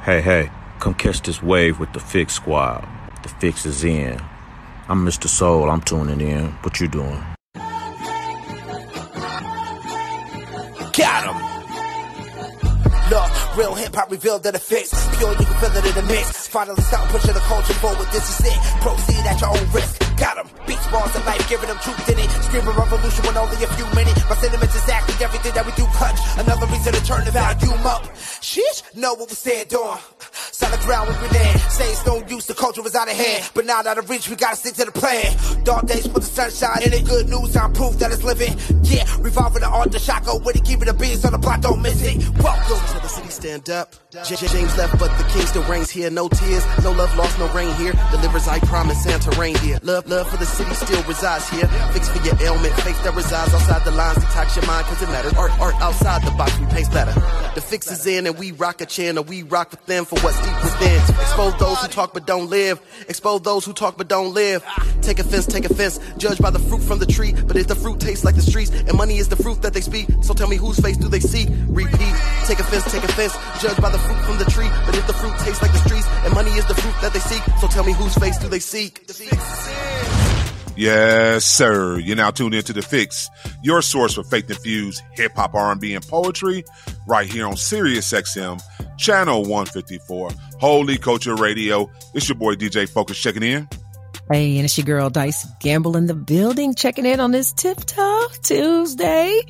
Hey, come catch this wave with the Fix Squad. The Fix is in. I'm Mr. Soul, I'm tuning in. What you doing? Got him! Look, real hip-hop revealed that the Fix. Pure, you can feel it in the mix. Finally stop pushing the culture forward, this is it. Proceed at your own risk. Got him! Beats, bars, and life, giving them truth in it. Screaming revolution when only a few minutes. My sentiments exactly everything that we do punch. Another reason to turn the volume up. Sheesh, know what we said, doing. Solid ground we been in. Say it's no use, the culture is out of hand. But now out of reach, we gotta stick to the plan. Dark days put the sunshine in it. Good news, I'm proof that it's living. Yeah, revolving the art, the shotgun with it. Keeping the beats on the block, don't miss it. Welcome to the city, stand up. James left, but the king still reigns here. No tears, no love lost, no rain here. Delivers, I promise, Santa rain here. Love for the city still resides here. Fix for your ailment, faith that resides outside the lines. Detox your mind, cause it matters. Art outside the box, we paint better. The Fix is in and we rock a channel. We rock with them for what's deep within. Expose those who talk but don't live. Expose those who talk but don't live. Take offense, judge by the fruit from the tree. But if the fruit tastes like the streets, and money is the fruit that they speak, so tell me whose face do they see? Repeat, take offense, judge by the fruit from the tree. But if the fruit tastes like the streets, and money is the fruit that they seek, so tell me whose face do they seek? Yes, sir. You're now tuned into The Fix, your source for faith-infused hip-hop, R&B, and poetry, right here on Sirius XM, channel 154, Holy Culture Radio. It's your boy DJ Focus checking in. Hey, and it's your girl Dice Gamble in the building, checking in on this Tip-Top Tuesday.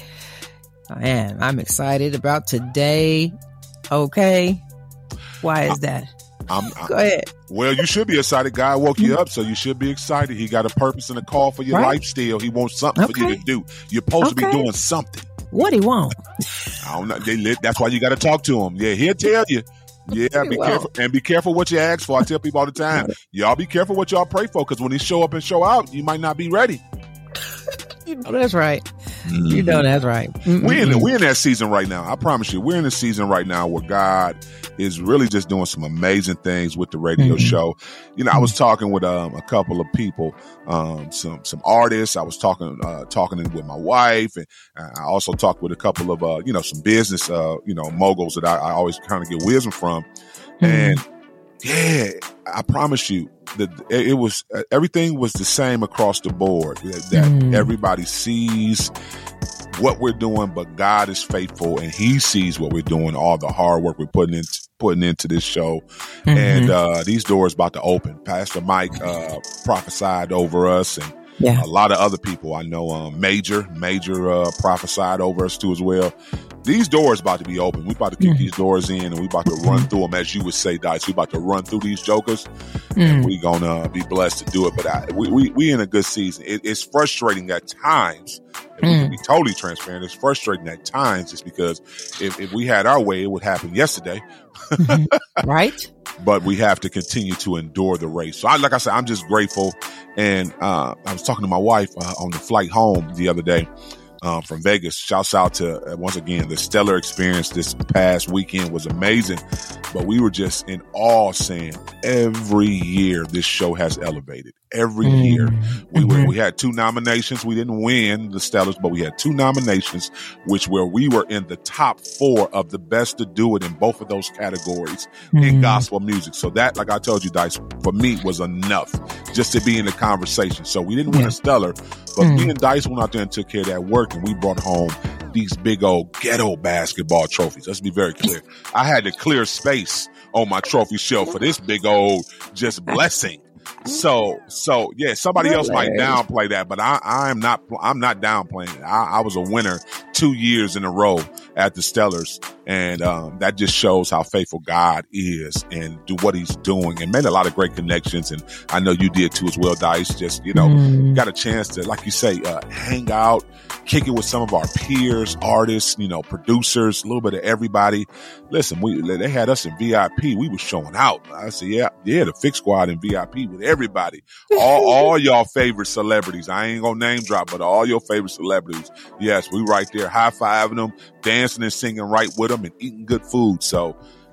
Man, I'm excited about today. Okay. Why is that? Go ahead. Well, you should be excited. God woke you up, so you should be excited. He got a purpose and a call for your life still. He wants something for you to do. You're supposed to be doing something. What he want? I don't know. That's why you got to talk to him. Yeah, he'll tell you. Yeah, be careful. And be careful what you ask for. I tell people all the time, y'all be careful what y'all pray for, because when he show up and show out, you might not be ready. You know that's right. You know that's right. We're in that season right now. I promise you, we're in the season right now where God is really just doing some amazing things with the radio show. You know, I was talking with a couple of people, some artists. I was talking with my wife, and I also talked with a couple of some business moguls that I always kind of get wisdom from. And yeah, I promise you that it was everything was the same across the board. That everybody sees what we're doing, but God is faithful, and He sees what we're doing, all the hard work we're putting into this show. And these doors about to open. Pastor Mike prophesied over us, and a lot of other people I know, major prophesied over us too as well. These doors about to be open. We about to kick these doors in, and we about to run through them, as you would say, Dice. We about to run through these jokers, and we gonna be blessed to do it. But we in a good season. It's frustrating at times. If we can be totally transparent, it's frustrating at times, just because if we had our way, it would happen yesterday. Right. But we have to continue to endure the race. So, like I said, I'm just grateful. And I was talking to my wife on the flight home the other day from Vegas. Shouts out to, once again, the stellar experience this past weekend was amazing. But we were just in awe, saying every year this show has elevated. Every year. We had 2 nominations. We didn't win the Stellars, but we had 2 nominations, where we were in the top 4 of the best to do it in both of those categories in gospel music. So that, like I told you, Dice, for me was enough just to be in the conversation. So we didn't win a Stellar, but me and Dice went out there and took care of that work, and we brought home these big old ghetto basketball trophies. Let's be very clear. I had to clear space on my trophy shelf for this big old just blessing. So yeah, somebody else might downplay that, but I'm not downplaying it. I was a winner 2 years in a row at the Stellars, and that just shows how faithful God is and do what He's doing, and made a lot of great connections. And I know you did too as well, Dice. Just got a chance to, like you say, hang out, kick it with some of our peers, artists, producers, a little bit of everybody. Listen, they had us in VIP. We were showing out. I said, yeah, the Fix Squad in VIP with everybody, all y'all favorite celebrities. I ain't gonna name drop, but all your favorite celebrities. Yes, we right there high-fiving them, dancing and singing right with them, and eating good food. So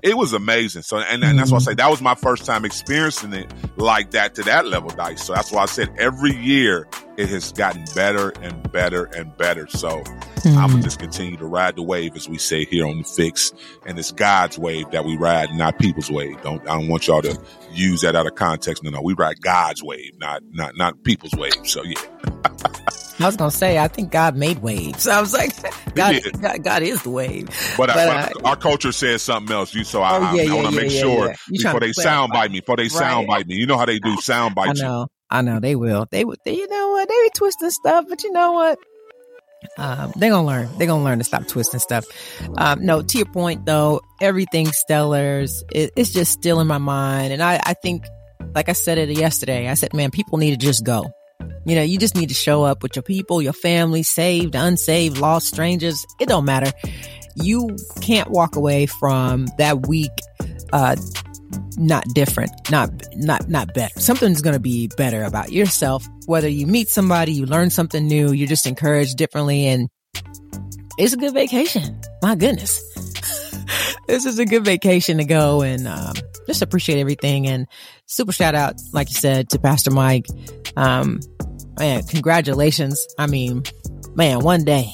it was amazing. So, and that's why I say that was my first time experiencing it like that to that level, Dice. So that's why I said every year it has gotten better and better and better. So I'm gonna just continue to ride the wave, as we say here on The Fix, and it's God's wave that we ride, not people's wave. I don't want y'all to use that out of context. No, we ride God's wave, not people's wave. So yeah. I was gonna say, I think God made waves. I was like, God is the wave. But our culture says something else. I want to make sure before they soundbite me. You know how they do soundbites. I know they will. They you know what? They be twisting stuff, but you know what? They're gonna learn. They're gonna learn to stop twisting stuff. No, to your point though, everything Stellars, it's just still in my mind. And I think, like I said it yesterday, I said, man, people need to just go. You know, you just need to show up with your people, your family, saved, unsaved, lost, strangers. It don't matter. You can't walk away from that week, not different, not better. Something's going to be better about yourself. Whether you meet somebody, you learn something new, you're just encouraged differently. And it's a good vacation. My goodness. This is a good vacation to go and, just appreciate everything. And super shout out, like you said, to Pastor Mike. Man, congratulations. I mean, man, one day,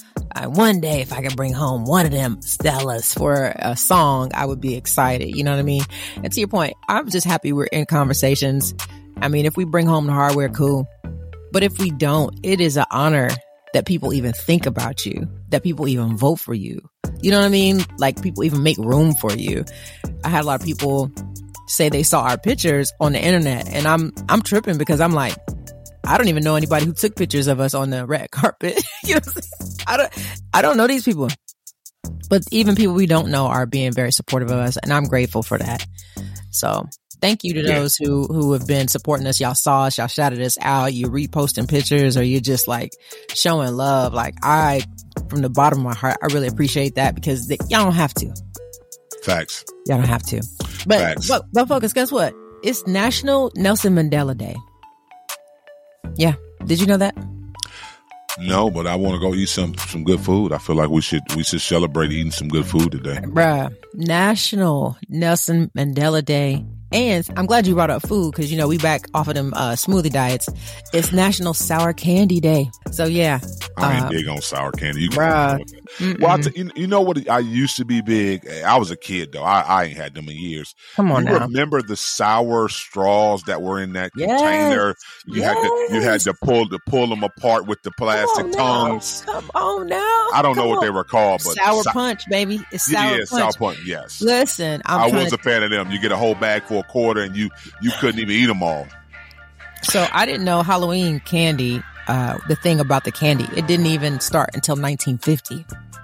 if I could bring home one of them Stellas for a song, I would be excited. You know what I mean? And to your point, I'm just happy we're in conversations. I mean, if we bring home the hardware, cool. But if we don't, it is an honor that people even think about you, that people even vote for you. You know what I mean? Like, people even make room for you. I had a lot of people say they saw our pictures on the internet, and I'm tripping because I'm like, I don't even know anybody who took pictures of us on the red carpet. You know what I'm saying? I don't know these people, but even people we don't know are being very supportive of us, and I'm grateful for that. So thank you to those who have been supporting us. Y'all saw us, y'all shouted us out, you reposting pictures, or you just like showing love. Like, from the bottom of my heart, I really appreciate that, because y'all don't have to. Facts. Y'all don't have to. But focus, guess what? It's National Nelson Mandela Day. Yeah. Did you know that? No, but I want to go eat some good food. I feel like we should celebrate eating some good food today. Bruh. National Nelson Mandela Day. And I'm glad you brought up food, because, you know, we back off of them smoothie diets. It's National Sour Candy Day. So, yeah. I ain't big on sour candy. You can well, you know what? I used to be big. I was a kid, though. I ain't had them in years. Come on, now. Remember the sour straws that were in that container? You had to pull them apart with the plastic tongues. Come on now. I don't know what they were called, but sour punch, baby. It's sour punch. Sour punch. Yes. Listen, I was a fan of them. You get a whole bag for $1 and you couldn't even eat them all. So I didn't know Halloween candy, the thing about the candy, it didn't even start until 1950.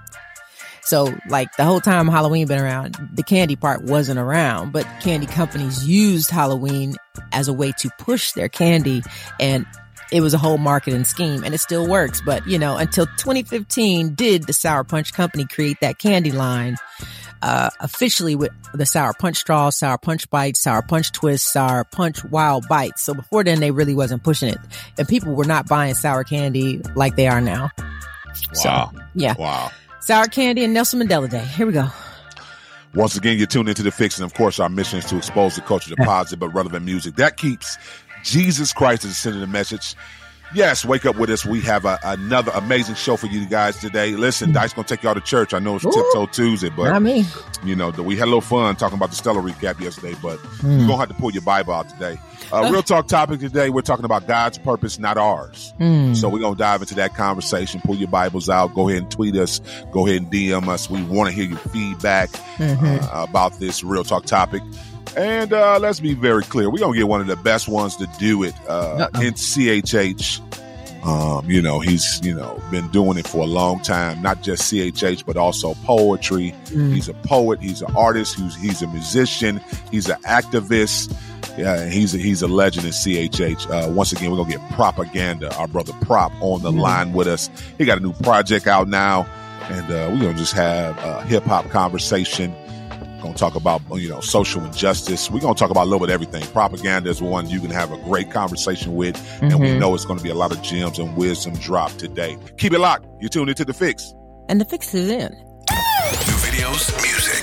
So like the whole time Halloween been around, the candy part wasn't around, but candy companies used Halloween as a way to push their candy, and it was a whole marketing scheme, and it still works. But, you know, until 2015 did the Sour Punch Company create that candy line, officially, with the Sour Punch straws, Sour Punch bites, Sour Punch twists, Sour Punch wild bites. So before then, they really wasn't pushing it, and people were not buying sour candy like they are now. Wow. So, yeah. Wow. Sour candy and Nelson Mandela Day. Here we go. Once again, you're tuned into The Fix, and of course, our mission is to expose the culture to positive but relevant music that keeps Jesus Christ at the center of the message. Yes, wake up with us. We have another amazing show for you guys today. Listen, Dice going to take y'all to church. I know it's Tiptoe Tuesday, but not me. You know, we had a little fun talking about the Stellar recap yesterday, but you're going to have to pull your Bible out today. Real talk topic today, we're talking about God's purpose, not ours. So we're going to dive into that conversation. Pull your Bibles out. Go ahead and tweet us. Go ahead and DM us. We want to hear your feedback about this real talk topic. And let's be very clear. We're going to get one of the best ones to do it in CHH. You know, he's, been doing it for a long time, not just CHH, but also poetry. He's a poet. He's an artist. He's a musician. He's an activist. Yeah, he's a legend in CHH. Once again, we're going to get Propaganda, our brother Prop, on the line with us. He got a new project out now, and we're going to just have a hip-hop conversation. Going to talk about, social injustice. We're going to talk about a little bit of everything. Propaganda is one you can have a great conversation with, and we know it's going to be a lot of gems and wisdom dropped today. Keep it locked. You're tuned into The Fix. And The Fix is in. New videos, music, articles,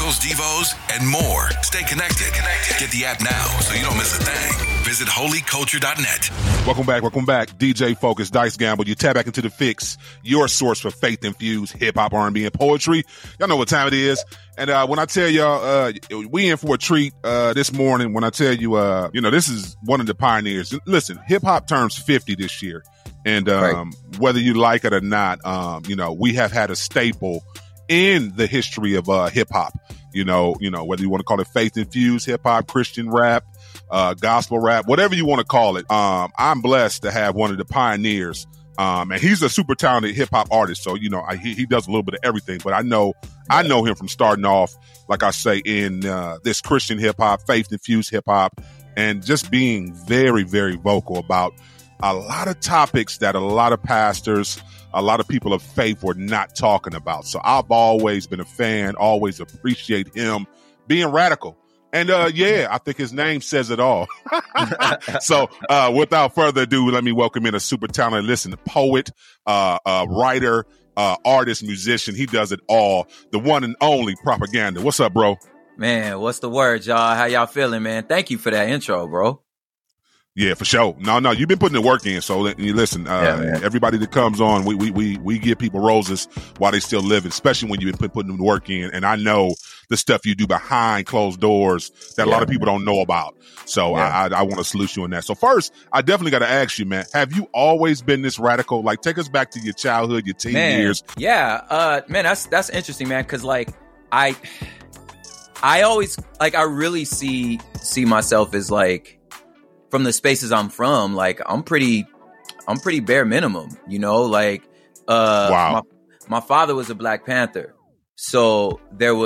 Deals, Devos, and more. Stay connected. Get the app now so you don't miss a thing. Visit holyculture.net. Welcome back. DJ Focus, Dice Gamble. You tap back into The Fix, your source for faith-infused hip-hop, R&B, and poetry. Y'all know what time it is. And when I tell y'all, we in for a treat this morning when I tell you, this is one of the pioneers. Listen, hip-hop turns 50 this year. And whether you like it or not, we have had a staple in the history of hip-hop. Whether you want to call it faith-infused hip-hop, Christian rap, gospel rap, whatever you want to call it. I'm blessed to have one of the pioneers. And he's a super talented hip hop artist. So, he does a little bit of everything, but I know him from starting off, like I say, in this Christian hip hop, faith infused hip hop, and just being very, very vocal about a lot of topics that a lot of pastors, a lot of people of faith were not talking about. So I've always been a fan, always appreciate him being radical. And I think his name says it all. So without further ado, let me welcome in a super talented poet, writer, artist, musician. He does it all. The one and only Propaganda. What's up, bro? Man, what's the word, y'all? How y'all feeling, man? Thank you for that intro, bro. Yeah, for sure. No, you've been putting the work in. So listen, everybody that comes on, we give people roses while they still living, especially when you've been putting the work in. And I know the stuff you do behind closed doors that a lot of people don't know about. So I want to salute you on that. So first, I definitely got to ask you, man, have you always been this radical? Like, take us back to your childhood, your teen years. Yeah, man, that's interesting, man. Cause like, I always, like, I really see myself as like, from the spaces I'm from, like I'm pretty bare minimum, like, wow. My father was a Black Panther. So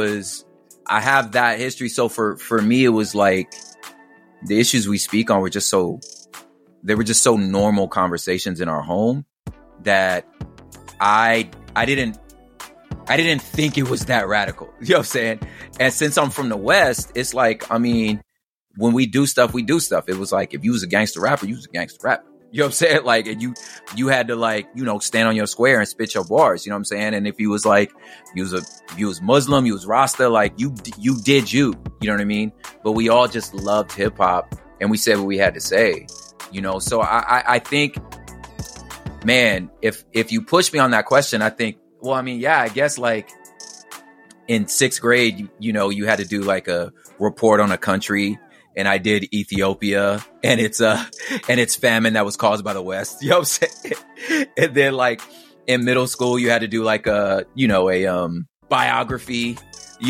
I have that history. So for me, it was like the issues we speak on were just so normal conversations in our home that I didn't think it was that radical. You know what I'm saying? And since I'm from the West, it's like, I mean, when we do stuff, we do stuff. It was like, if you was a gangster rapper, you was a gangster rapper. You know what I'm saying? Like, and you had to, like, stand on your square and spit your bars. You know what I'm saying? And if you was like, if you was Muslim, you was Rasta, like you did you. You know what I mean? But we all just loved hip hop and we said what we had to say. So I think, man, if you push me on that question, I think, well, I mean, yeah, I guess like in 6th grade, you had to do like a report on a country. And I did Ethiopia and its famine that was caused by the West. You know what I'm saying? And then like in middle school, you had to do like a biography,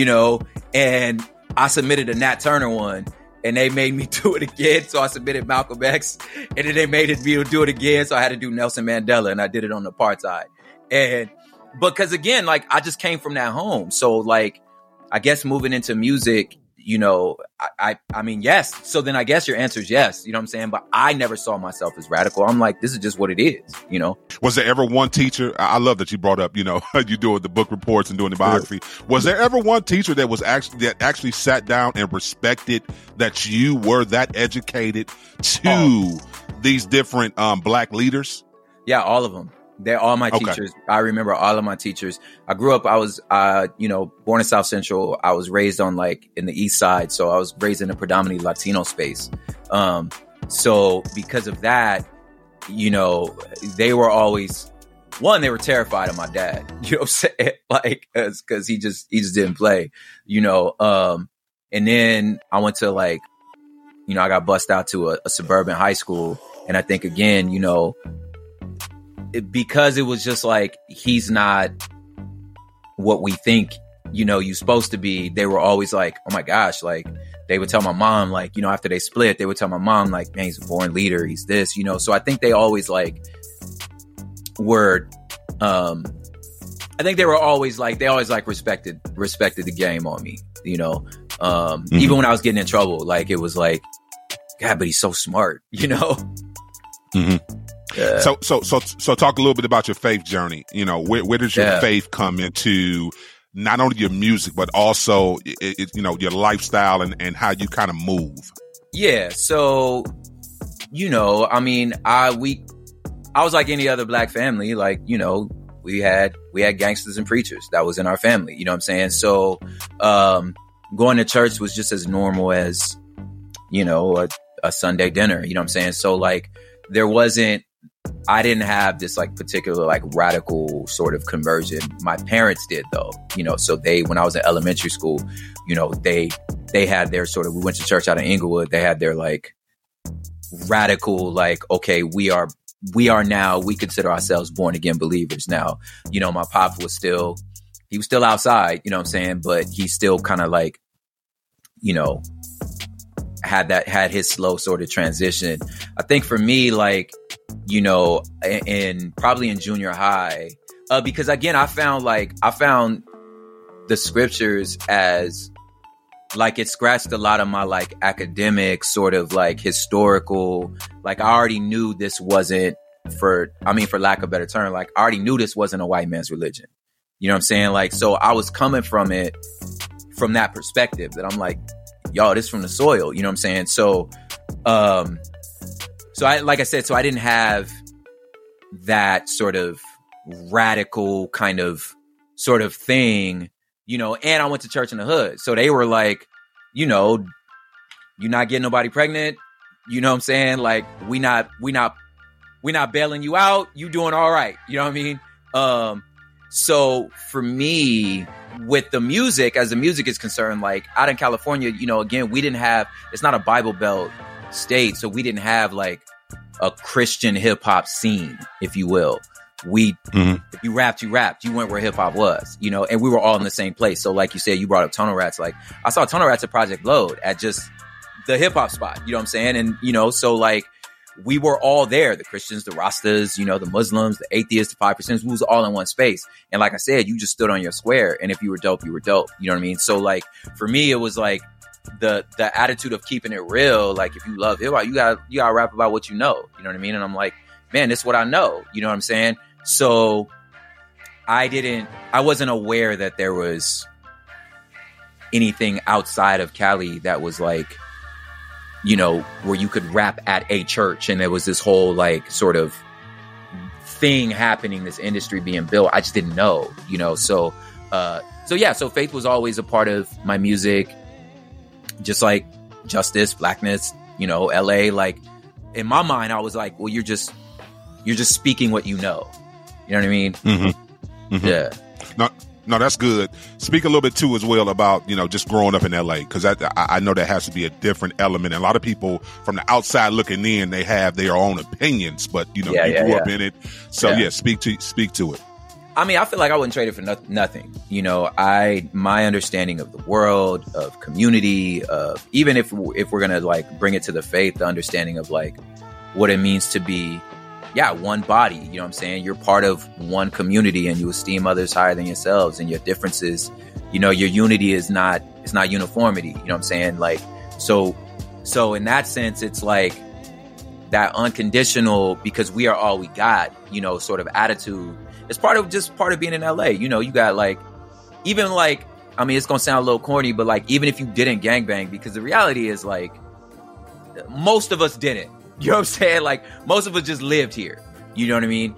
and I submitted a Nat Turner one and they made me do it again. So I submitted Malcolm X and then they made me do it again. So I had to do Nelson Mandela and I did it on apartheid. And because again, like I just came from that home. So like, I guess moving into music, I mean, yes. So then I guess your answer is yes. You know what I'm saying? But I never saw myself as radical. I'm like, this is just what it is, Was there ever one teacher? I love that you brought up, you doing the book reports and doing the biography. Was there ever one teacher that actually sat down and respected that you were that educated to these different Black leaders? Yeah, all of them. They're all my teachers. I remember all of my teachers. I grew up, I was, born in South Central. I was raised on like in the East Side. So I was raised in a predominantly Latino space. So because of that, they were always, they were terrified of my dad, you know what I'm saying? Like, cause he just didn't play, and then I went to like, I got bussed out to a suburban high school. And I think again, because it was just like, he's not what we think, you're supposed to be. They were always like, oh my gosh, like they would tell my mom, like, after they split, they would tell my mom, like, man, he's a born leader. He's this, so I think they always like were, I think they were always like, they always like respected the game on me, even when I was getting in trouble, like it was like, God, but he's so smart, Mm-hmm. So talk a little bit about your faith journey. Where does your faith come into not only your music, but also, your lifestyle and how you kind of move? Yeah. So, I mean, I was like any other Black family, like, we had gangsters and preachers that was in our family. You know what I'm saying? So, going to church was just as normal as, you know, a Sunday dinner. You know what I'm saying? So like, I didn't have this like particular like radical sort of conversion. My parents did though, you know, so when I was in elementary school, you know, they had their sort of, we went to church out in Inglewood. They had their like radical, like, okay, we consider ourselves born again believers now. You know, my pop was still outside, you know what I'm saying? But he still kind of like, you know, had his slow sort of transition. I think for me, like, you know, probably in junior high, because again, I found the scriptures as like, it scratched a lot of my like academic sort of like historical, like I already knew this wasn't for lack of a better term, like I already knew this wasn't a white man's religion. You know what I'm saying? Like, so I was coming from it from that perspective that I'm like, y'all, this from the soil, you know what I'm saying? So, I didn't have that sort of radical kind of sort of thing, you know, and I went to church in the hood. So they were like, you know, you're not getting nobody pregnant. You know what I'm saying? Like, we not bailing you out. You doing all right. You know what I mean? So for me, with the music, as the music is concerned, like out in California, you know, again, it's not a Bible Belt state. So we didn't have like a Christian hip hop scene, if you will. If you rapped, you went where hip hop was, you know, and we were all in the same place. So like you said, you brought up Tunnel Rats. Like I saw Tunnel Rats at Project Load at just the hip hop spot, you know what I'm saying? And, you know, so like we were all there, the Christians, the Rastas, you know, the Muslims, the atheists, the 5%, we was all in one space. And like I said, you just stood on your square. And if you were dope, you were dope. You know what I mean? So like, for me, it was like the attitude of keeping it real. Like, if you love hip hop, you gotta rap about what you know. You know what I mean? And I'm like, man, this is what I know. You know what I'm saying? So I wasn't aware that there was anything outside of Cali that was like, you know, where you could rap at a church and there was this whole like sort of thing happening, this industry being built. I just didn't know, you know? So faith was always a part of my music, just like justice, blackness, you know, LA. Like in my mind, I was like, well, you're just speaking what you know. You know what I mean? Mm-hmm. Mm-hmm. Yeah. No, that's good. Speak a little bit too as well about, you know, just growing up in LA, because I know that has to be a different element. And a lot of people from the outside looking in, they have their own opinions, but you know, you grew up in it. So speak to it. I mean, I feel like I wouldn't trade it for nothing. You know, my understanding of the world, of community, of even if we're gonna like bring it to the faith, the understanding of like what it means to be, one body. You know what I'm saying? You're part of one community and you esteem others higher than yourselves, and your differences, you know, your unity it's not uniformity. You know what I'm saying? Like, so in that sense, it's like that unconditional, because we are all we got, you know, sort of attitude. It's part of being in LA. You know, you got like, even like, I mean, it's going to sound a little corny, but like, even if you didn't gangbang, because the reality is like, most of us didn't. You know what I'm saying? Like, most of us just lived here. You know what I mean?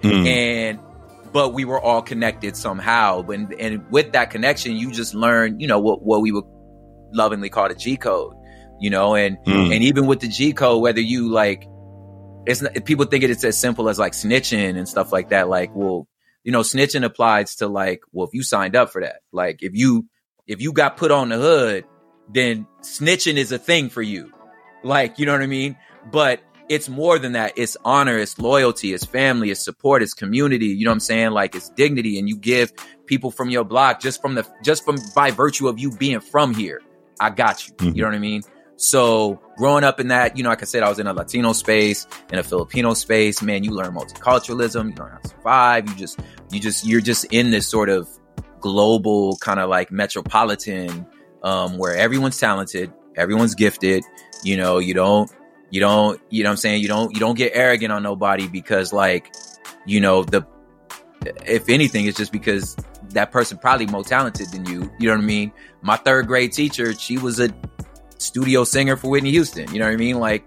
But we were all connected somehow. And with that connection, you just learn, you know, what we would lovingly call the G code, you know, and even with the G code, whether you like, it's not, people think it's as simple as like snitching and stuff like that. Like, well, you know, snitching applies to like, well, if you signed up for that, like if you got put on the hood, then snitching is a thing for you. Like, you know what I mean? But it's more than that. It's honor, it's loyalty, it's family, it's support, it's community. You know what I'm saying? Like, it's dignity, and you give people from your block just by virtue of you being from here. I got you. You know what I mein? So growing up in that, you know, like I said, I was in a Latino space, in a Filipino space. Man, you learn multiculturalism, you learn how to survive. You're just in this sort of global kind of like metropolitan, where everyone's talented, everyone's gifted. You know, you know what I'm saying? You don't get arrogant on nobody, because like, you know, if anything, it's just because that person probably more talented than you. You know what I mean? My third grade teacher, she was a studio singer for Whitney Houston. You know what I mean? Like,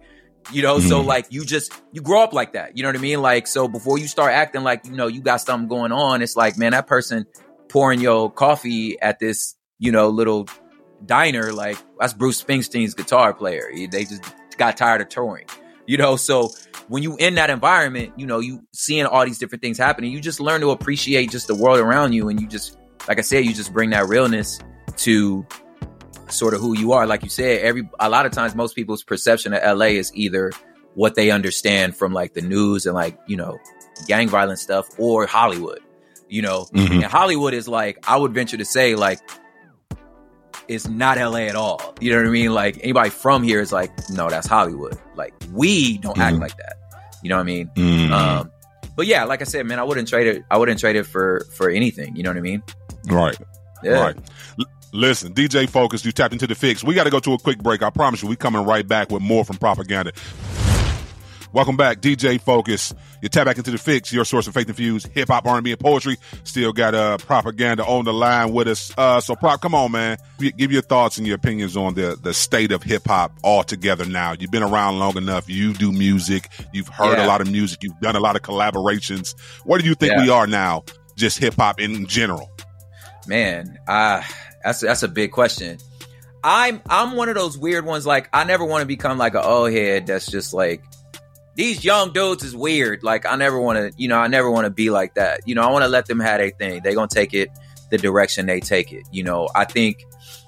you know? So like, you grow up like that. You know what I mean? Like, so before you start acting like, you know, you got something going on, it's like, man, that person pouring your coffee at this, you know, little diner, like that's Bruce Springsteen's guitar player. They just got tired of touring, you know? So when you in that environment, you know, you seeing all these different things happening, you just learn to appreciate just the world around you. And you just, like I said, you just bring that realness to sort of who you are. Like you said, a lot of times most people's perception of LA is either what they understand from like the news and like, you know, gang violence stuff, or Hollywood, you know. And Hollywood is like, I would venture to say, like, it's not LA at all. You know what I mean? Like, anybody from here is like, no, that's Hollywood. Like, we don't act like that. You know what I mean? But yeah, like I said, man, I wouldn't trade it for anything. You know what I mean? Right. Yeah. Right. Listen, DJ Focus, you tapped into the fix. We got to go to a quick break. I promise you, we coming right back with more from Propaganda. Welcome back, DJ Focus. You tap back into the fix, your source of faith-infused hip-hop, R&B, and poetry. Still got Propaganda on the line with us. So, Prop, come on, man. Give your thoughts and your opinions on the state of hip-hop altogether now. You've been around long enough. You do music. You've heard a lot of music. You've done a lot of collaborations. Where do you think we are now, just hip-hop in general? Man, that's a big question. I'm one of those weird ones. Like, I never want to become like an old head that's just like, these young dudes is weird. Like, I never want to be like that. You know, I want to let them have their thing. They're going to take it the direction they take it. You know, I think,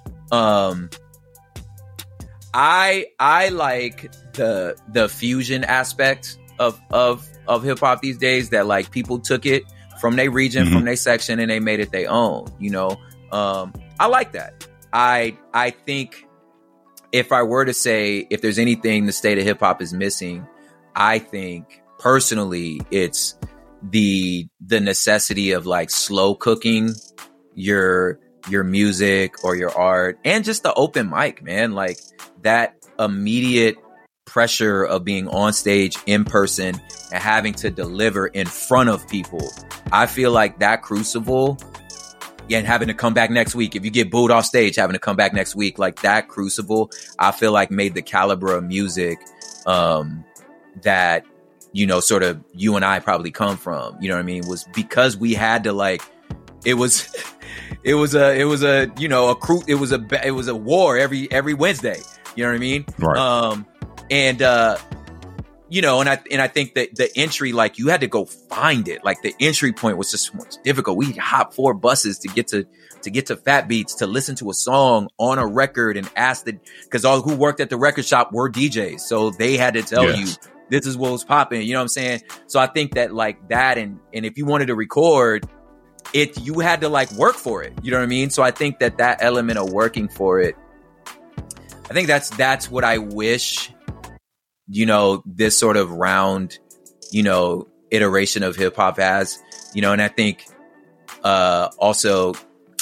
I like the fusion aspect of hip hop these days, that like people took it from their region, from their section, and they made it their own, you know? I like that. I think if I were to say, if there's anything the state of hip hop is missing, I think personally it's the necessity of like slow cooking your music or your art, and just the open mic, man. Like that immediate pressure of being on stage in person and having to deliver in front of people. I feel like that crucible, and having to come back next week. If you get booed off stage, having to come back next week, like that crucible, I feel like made the caliber of music that, you know, sort of you and I probably come from, you know what I mean, was because we had to like, it was a war every Wednesday, you know what I mean? Right. You know, and I think that the entry, like you had to go find it. Like the entry point was just much difficult. We hopped 4 buses to get to Fat Beats to listen to a song on a record and ask because all who worked at the record shop were DJs. So they had to tell you this is what was popping. You know what I'm saying? So I think that like that, and if you wanted to record it, you had to like work for it. You know what I mean? So I think that element of working for it, I think that's what I wish, you know, this sort of round, you know, iteration of hip hop has, you know. And I think also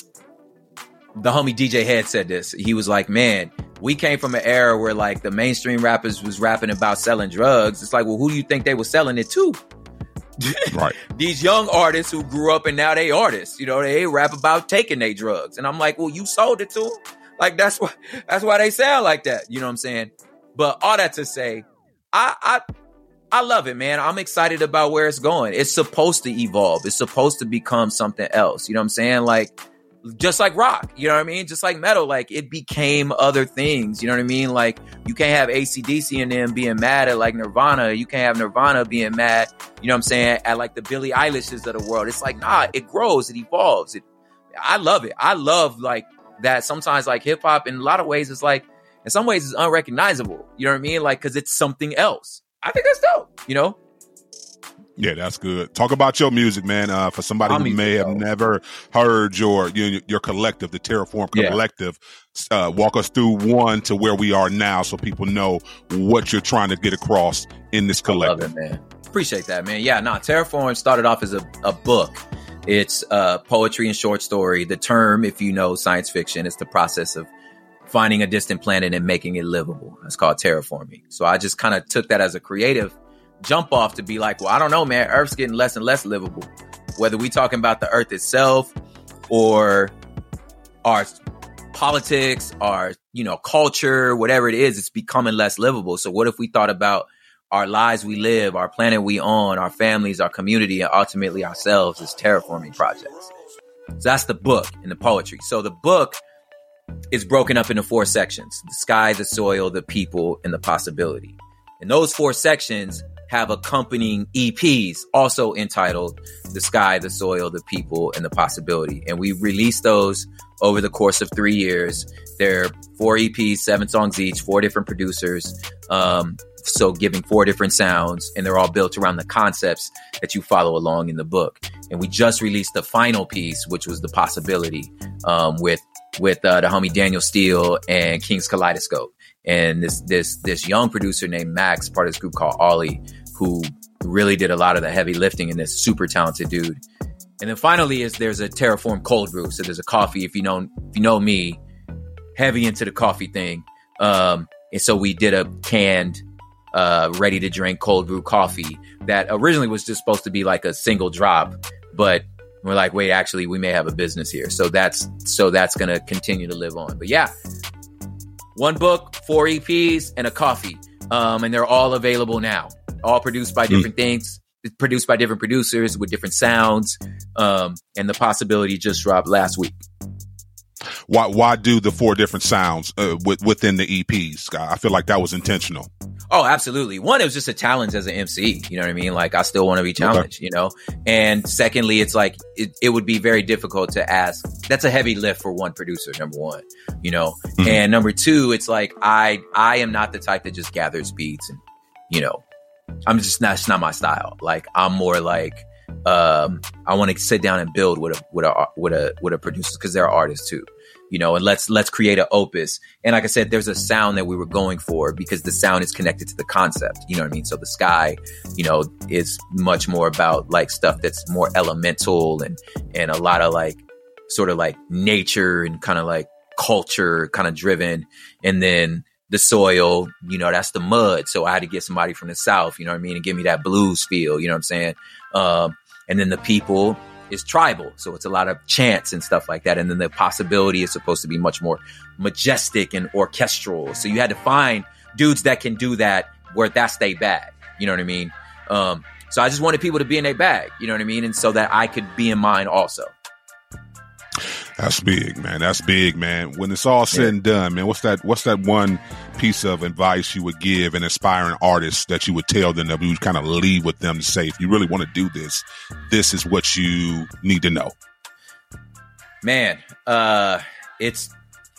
the homie DJ Head said this. He was like, man, we came from an era where like the mainstream rappers was rapping about selling drugs. It's like, well, who do you think they were selling it to? Right. These young artists who grew up and now they artists, you know, they rap about taking their drugs. And I'm like, well, you sold it to them. Like, that's why they sound like that. You know what I'm saying? But all that to say, I love it, man. I'm excited about where it's going. It's supposed to evolve. It's supposed to become something else. You know what I'm saying? Like, just like rock, you know what I mean? Just like metal, like it became other things. You know what I mean? Like you can't have AC/DC and them being mad at like Nirvana. You can't have Nirvana being mad, you know what I'm saying, at like the Billie Eilishes of the world. It's like, nah, it grows, it evolves. I love it. I love like that. Sometimes like hip hop in a lot of ways is like, in some ways it's unrecognizable. You know what I mean? Like, cause it's something else. I think that's dope, you know? Yeah, that's good. Talk about your music, man. For somebody who may have never heard your collective, the Terraform Collective, walk us through one to where we are now, so people know what you're trying to get across in this collective. I love it, man. Appreciate that, man. Yeah, Terraform started off as a book. It's poetry and short story. The term, if you know science fiction, is the process of finding a distant planet and making it livable. That's called terraforming. So I just kind of took that as a creative jump off to be like, well, I don't know, man, Earth's getting less and less livable. Whether we talking about the Earth itself or our politics, our, culture, whatever it is, it's becoming less livable. So what if we thought about our lives we live, our planet we own, our families, our community, and ultimately ourselves as terraforming projects? So that's the book and the poetry. So the book is broken up into 4 sections: the sky, the soil, the people, and the possibility. And those 4 sections have accompanying EPs also entitled The Sky, the Soil, the People, and the Possibility. And we released those over the course of 3 years. They're 4 EPs, 7 songs each, 4 different producers. So giving 4 different sounds, and they're all built around the concepts that you follow along in the book. And we just released the final piece, which was The Possibility, with the homie Daniel Steele and King's Kaleidoscope. And this young producer named Max, part of this group called Ollie, who really did a lot of the heavy lifting, and this super talented dude. And then finally there's a Terraform cold brew. So there's a coffee, if you know me, heavy into the coffee thing. And so we did a canned, ready to drink cold brew coffee that originally was just supposed to be like a single drop, but we're like, wait, actually we may have a business here. So that's going to continue to live on. But yeah, 1 book, 4 EPs, and a coffee. And they're all available now, all produced by different things, produced by different producers with different sounds. And The Possibility just dropped last week. Why do the 4 different sounds within the EPs? I feel like that was intentional. Oh, absolutely. One, it was just a challenge as an MC. You know what I mean? Like, I still want to be challenged, And secondly, it's like, it would be very difficult to ask. That's a heavy lift for one producer, number one, And number 2, it's like, I am not the type that just gathers beats and, I'm just not, it's not my style. Like, I'm more like, I want to sit down and build with a producer, because they're artists too. And let's create an opus. And like I said, there's a sound that we were going for because the sound is connected to the concept. You know what I mean? So The Sky, is much more about like stuff that's more elemental and a lot of like sort of like nature and kind of like culture kind of driven. And then the soil, that's the mud. So I had to get somebody from the South, you know what I mean? And give me that blues feel, you know what I'm saying? And then the people is tribal. So it's a lot of chants and stuff like that. And then The Possibility is supposed to be much more majestic and orchestral. So you had to find dudes that can do that where that's they bag. You know what I mean? So I just wanted people to be in their bag, you know what I mean? And so that I could be in mine also. That's big, man. That's big, man. When it's all said and done, man, what's that one piece of advice you would give an aspiring artist that you would tell them, that you would kind of leave with them to say, if you really want to do this, this is what you need to know? Man, it's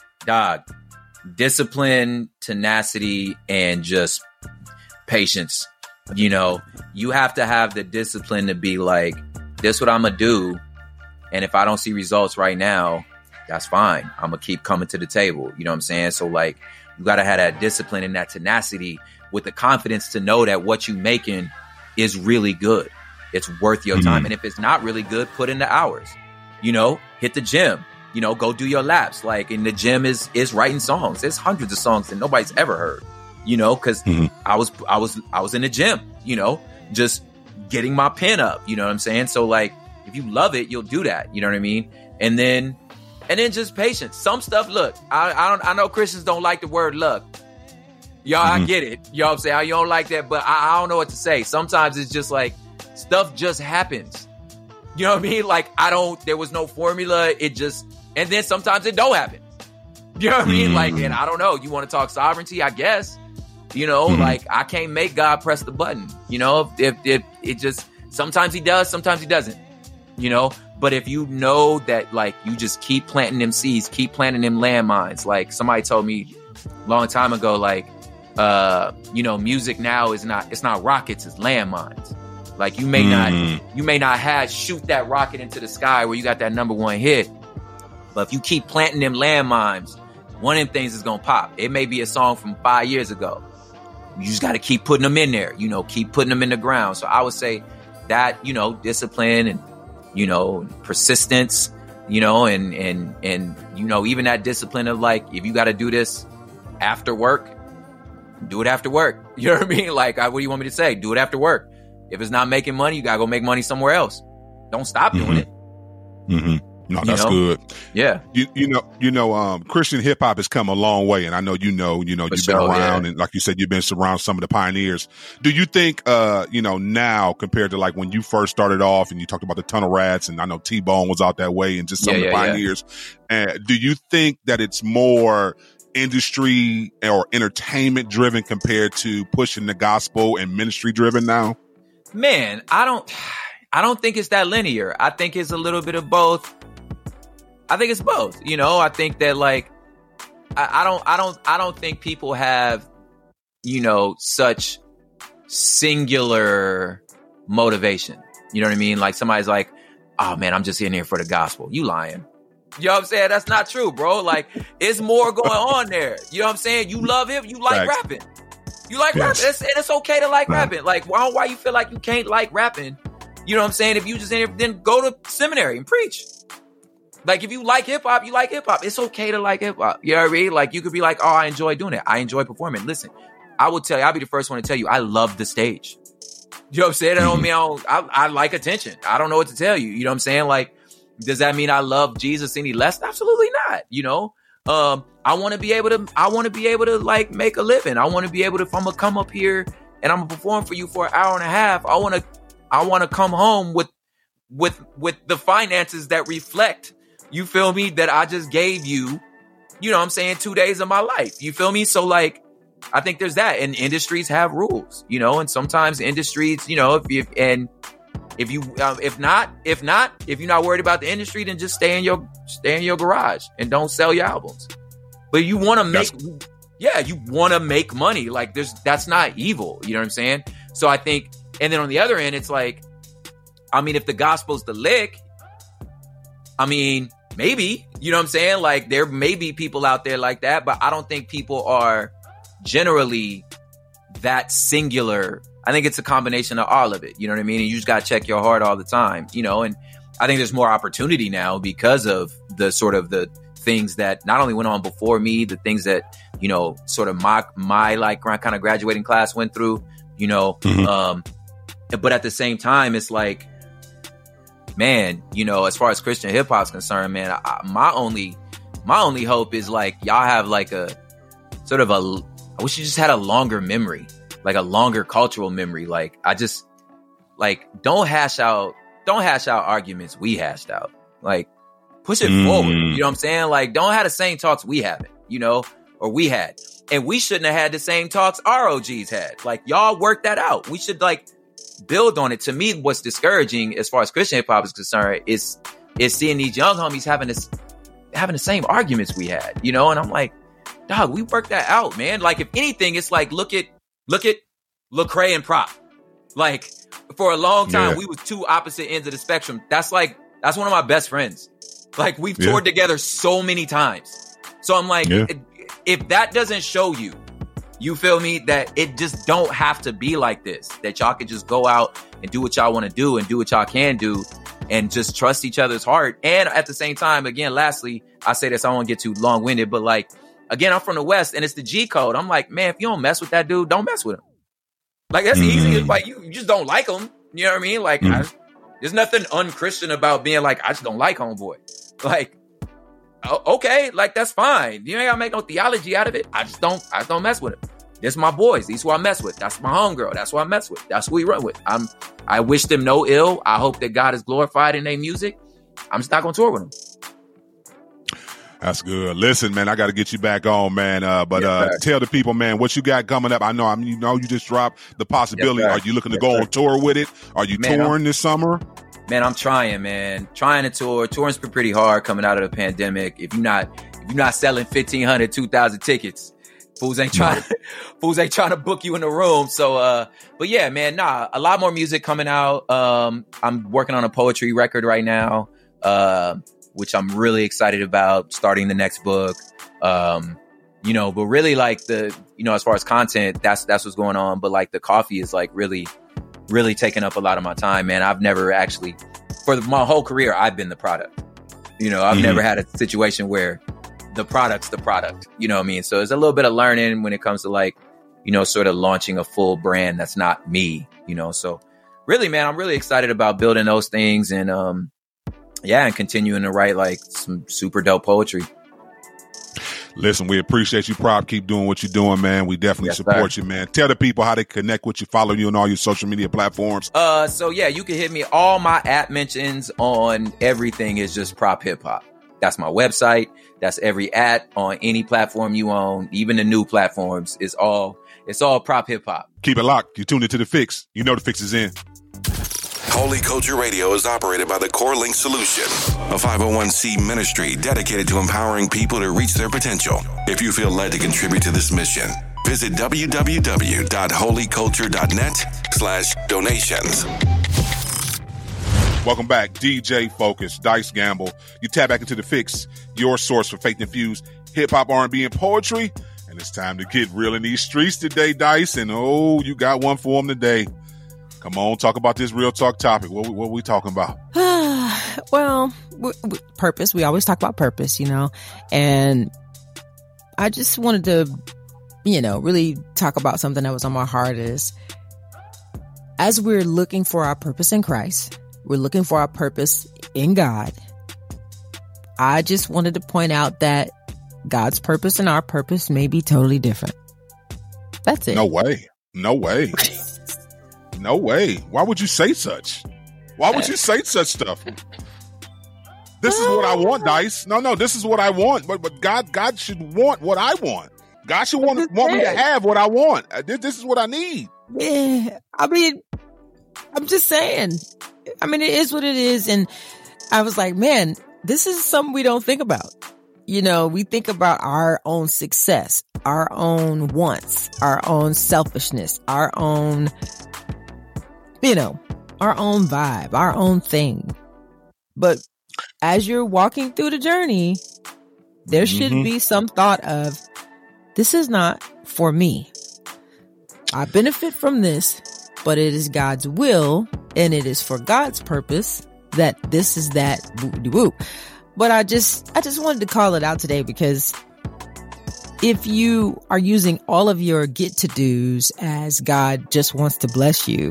discipline, tenacity, and just patience. You have to have the discipline to be like, this is what I'm going to do. And if I don't see results right now, that's fine. I'm going to keep coming to the table. You know what I'm saying? So like, you got to have that discipline and that tenacity with the confidence to know that what you making is really good. It's worth your time. And if it's not really good, put in the hours, hit the gym, go do your laps. Like, in the gym is writing songs. There's hundreds of songs that nobody's ever heard, cause I was in the gym, just getting my pen up, you know what I'm saying? So like, if you love it, you'll do that. You know what I mean? And then just patience. Some stuff, look, I know Christians don't like the word luck. Y'all, I get it. You know what I'm saying? You don't like that, but I don't know what to say. Sometimes it's just like, stuff just happens. You know what I mean? Like, there was no formula. And then sometimes it don't happen. You know what I mean? Like, and I don't know. You want to talk sovereignty? I guess, like, I can't make God press the button. If it just, sometimes he does, sometimes he doesn't. But if you know that, like, you just keep planting them seeds, keep planting them landmines. Like, somebody told me a long time ago, like, music now it's not rockets, it's landmines. Like, you may not shoot that rocket into the sky where you got that number 1 hit. But if you keep planting them landmines, one of them things is going to pop. It may be a song from 5 years ago. You just got to keep putting them in there, keep putting them in the ground. So I would say that, discipline and, persistence, and even that discipline of like, if you got to do this after work, do it after work. You know what I mean? Like, what do you want me to say? Do it after work. If it's not making money, you got to go make money somewhere else. Don't stop doing it. No, that's good. Yeah. Christian hip hop has come a long way. And I know, you've been around and like you said, you've been surrounded some of the pioneers. Do you think, now compared to like when you first started off and you talked about the Tunnel Rats and I know T-Bone was out that way and just some of the pioneers, do you think that it's more industry or entertainment driven compared to pushing the gospel and ministry driven now? Man, I don't think it's that linear. I think it's a little bit of both. I think it's both. I think that like I don't think people have, such singular motivation. You know what I mean? Like somebody's like, oh man, I'm just in here for the gospel. You lying. You know what I'm saying? That's not true, bro. Like it's more going on there. You know what I'm saying? You love him. You like rapping. You like rapping. It's okay to like rapping. Like why you feel like you can't like rapping? You know what I'm saying? If you just in here, then go to seminary and preach. Like if you like hip hop, you like hip hop. It's okay to like hip hop. You know what I mean? Like you could be like, oh, I enjoy doing it. I enjoy performing. Listen, I will tell you, I'll be the first one to tell you, I love the stage. You know what I'm saying? That don't mean I like attention. I don't know what to tell you. You know what I'm saying? Like, does that mean I love Jesus any less? Absolutely not. I want to be able to like make a living. I want to be able to, if I'm gonna come up here and I'm gonna perform for you for an hour and a half, I want to come home with the finances that reflect, you feel me, that I just gave you, you know what I'm saying, 2 days of my life. You feel me? So like, I think there's that, and industries have rules, and sometimes industries, if you're not worried about the industry, then just stay in your garage and don't sell your albums. But you want to make, you want to make money. Like that's not evil. You know what I'm saying? So I think, and then on the other end, it's like, I mean, if the gospel's the lick, I mean, maybe, you know what I'm saying? Like there may be people out there like that, but I don't think people are generally that singular. I think it's a combination of all of it. You know what I mean? And you just got to check your heart all the time, and I think there's more opportunity now because of the sort of the things that not only went on before me, the things that, sort of my like kind of graduating class went through, but at the same time, it's like, man, as far as Christian hip hop is concerned, man, my only hope is like y'all have like a sort of I wish you just had a longer memory, like a longer cultural memory. Like I just like don't hash out arguments we hashed out. Like push it forward. You know what I'm saying? Like don't have the same talks we haven't, or we had, and we shouldn't have had the same talks our OGs had. Like y'all work that out. We should like build on it. To me, what's discouraging as far as Christian hip hop is concerned is seeing these young homies having the same arguments we had, and I'm like, dog, we worked that out, man. Like if anything, it's like look at Lecrae and Prop. Like for a long time, we was two opposite ends of the spectrum. That's one of my best friends. Like we've toured together so many times. So I'm like, if that doesn't show you, you feel me, that it just don't have to be like this, that y'all can just go out and do what y'all want to do and do what y'all can do and just trust each other's heart. And at the same time, again, lastly, I say this, I don't want to get too long winded, but like, again, I'm from the West and it's the G code. I'm like, man, if you don't mess with that dude, don't mess with him. Like that's easy. It's like you just don't like him. You know what I mean? Like there's nothing unchristian about being like, I just don't like homeboy. Like, okay, like that's fine. You ain't gotta make no theology out of it. I just don't mess with him. This my boys. These who I mess with. That's my homegirl. That's who I mess with. That's who we run with. I wish them no ill. I hope that God is glorified in their music. I'm just not gonna tour with them. That's good. Listen, man, I got to get you back on, man. But tell the people, man, what you got coming up. I know, you just dropped the possibility. Are you looking to go on tour with it? Are you touring this summer? Man, I'm trying, man. Trying to tour. Touring's been pretty hard coming out of the pandemic. If you're not selling 1,500, 2,000 tickets, fools ain't trying to book you in the room. So, but yeah, man, a lot more music coming out. I'm working on a poetry record right now, which I'm really excited about, starting the next book. But really like as far as content, that's what's going on. But like the coffee is like really, really taking up a lot of my time, man. I've never actually, for my whole career, I've been the product. I've never had a situation where the product's the product. You know what I mean? So there's a little bit of learning when it comes to like, sort of launching a full brand that's not me, So really, man, I'm really excited about building those things. And and continuing to write like some super dope poetry. Listen, we appreciate you, Prop. Keep doing what you're doing, man. We definitely support you, man. Tell the people how they connect with you, follow you on all your social media platforms. So yeah, you can hit me. All my app mentions on everything is just Prop Hip Hop. That's my website. That's every at on any platform you own, even the new platforms. It's all Prop Hip Hop. Keep it locked. You tuned into The Fix. You know The Fix is in. Holy Culture Radio is operated by the Core Link Solution, a 501c ministry dedicated to empowering people to reach their potential. If you feel led to contribute to this mission, visit www.holyculture.net/donations. Welcome back. DJ Focus, Dice Gamble. You tap back into The Fix, your source for faith-infused hip-hop, R&B, and poetry. And it's time to get real in these streets today, Dice. And you got one for them today. Come on, talk about this real talk topic. What we talking about? Well, purpose. We always talk about purpose, and I just wanted to, really talk about something that was on my heart is as we're looking for our purpose in Christ, we're looking for our purpose in God. I just wanted to point out that God's purpose and our purpose may be totally different. That's it. No way. No way. Why would you say such? Why would you say such stuff? This is what I want, Dice. No, this is what I want. But God should want what I want. God should want me to have what I want. This is what I need. Yeah, I'm just saying. It is what it is. And I was like, man, this is something we don't think about. We think about our own success, our own wants, our own selfishness, our own our own vibe, our own thing. But as you're walking through the journey, there should be some thought of, this is not for me. I benefit from this, but it is God's will and it is for God's purpose that this is that woo. But I just wanted to call it out today because if you are using all of your get-to-dos as God just wants to bless you,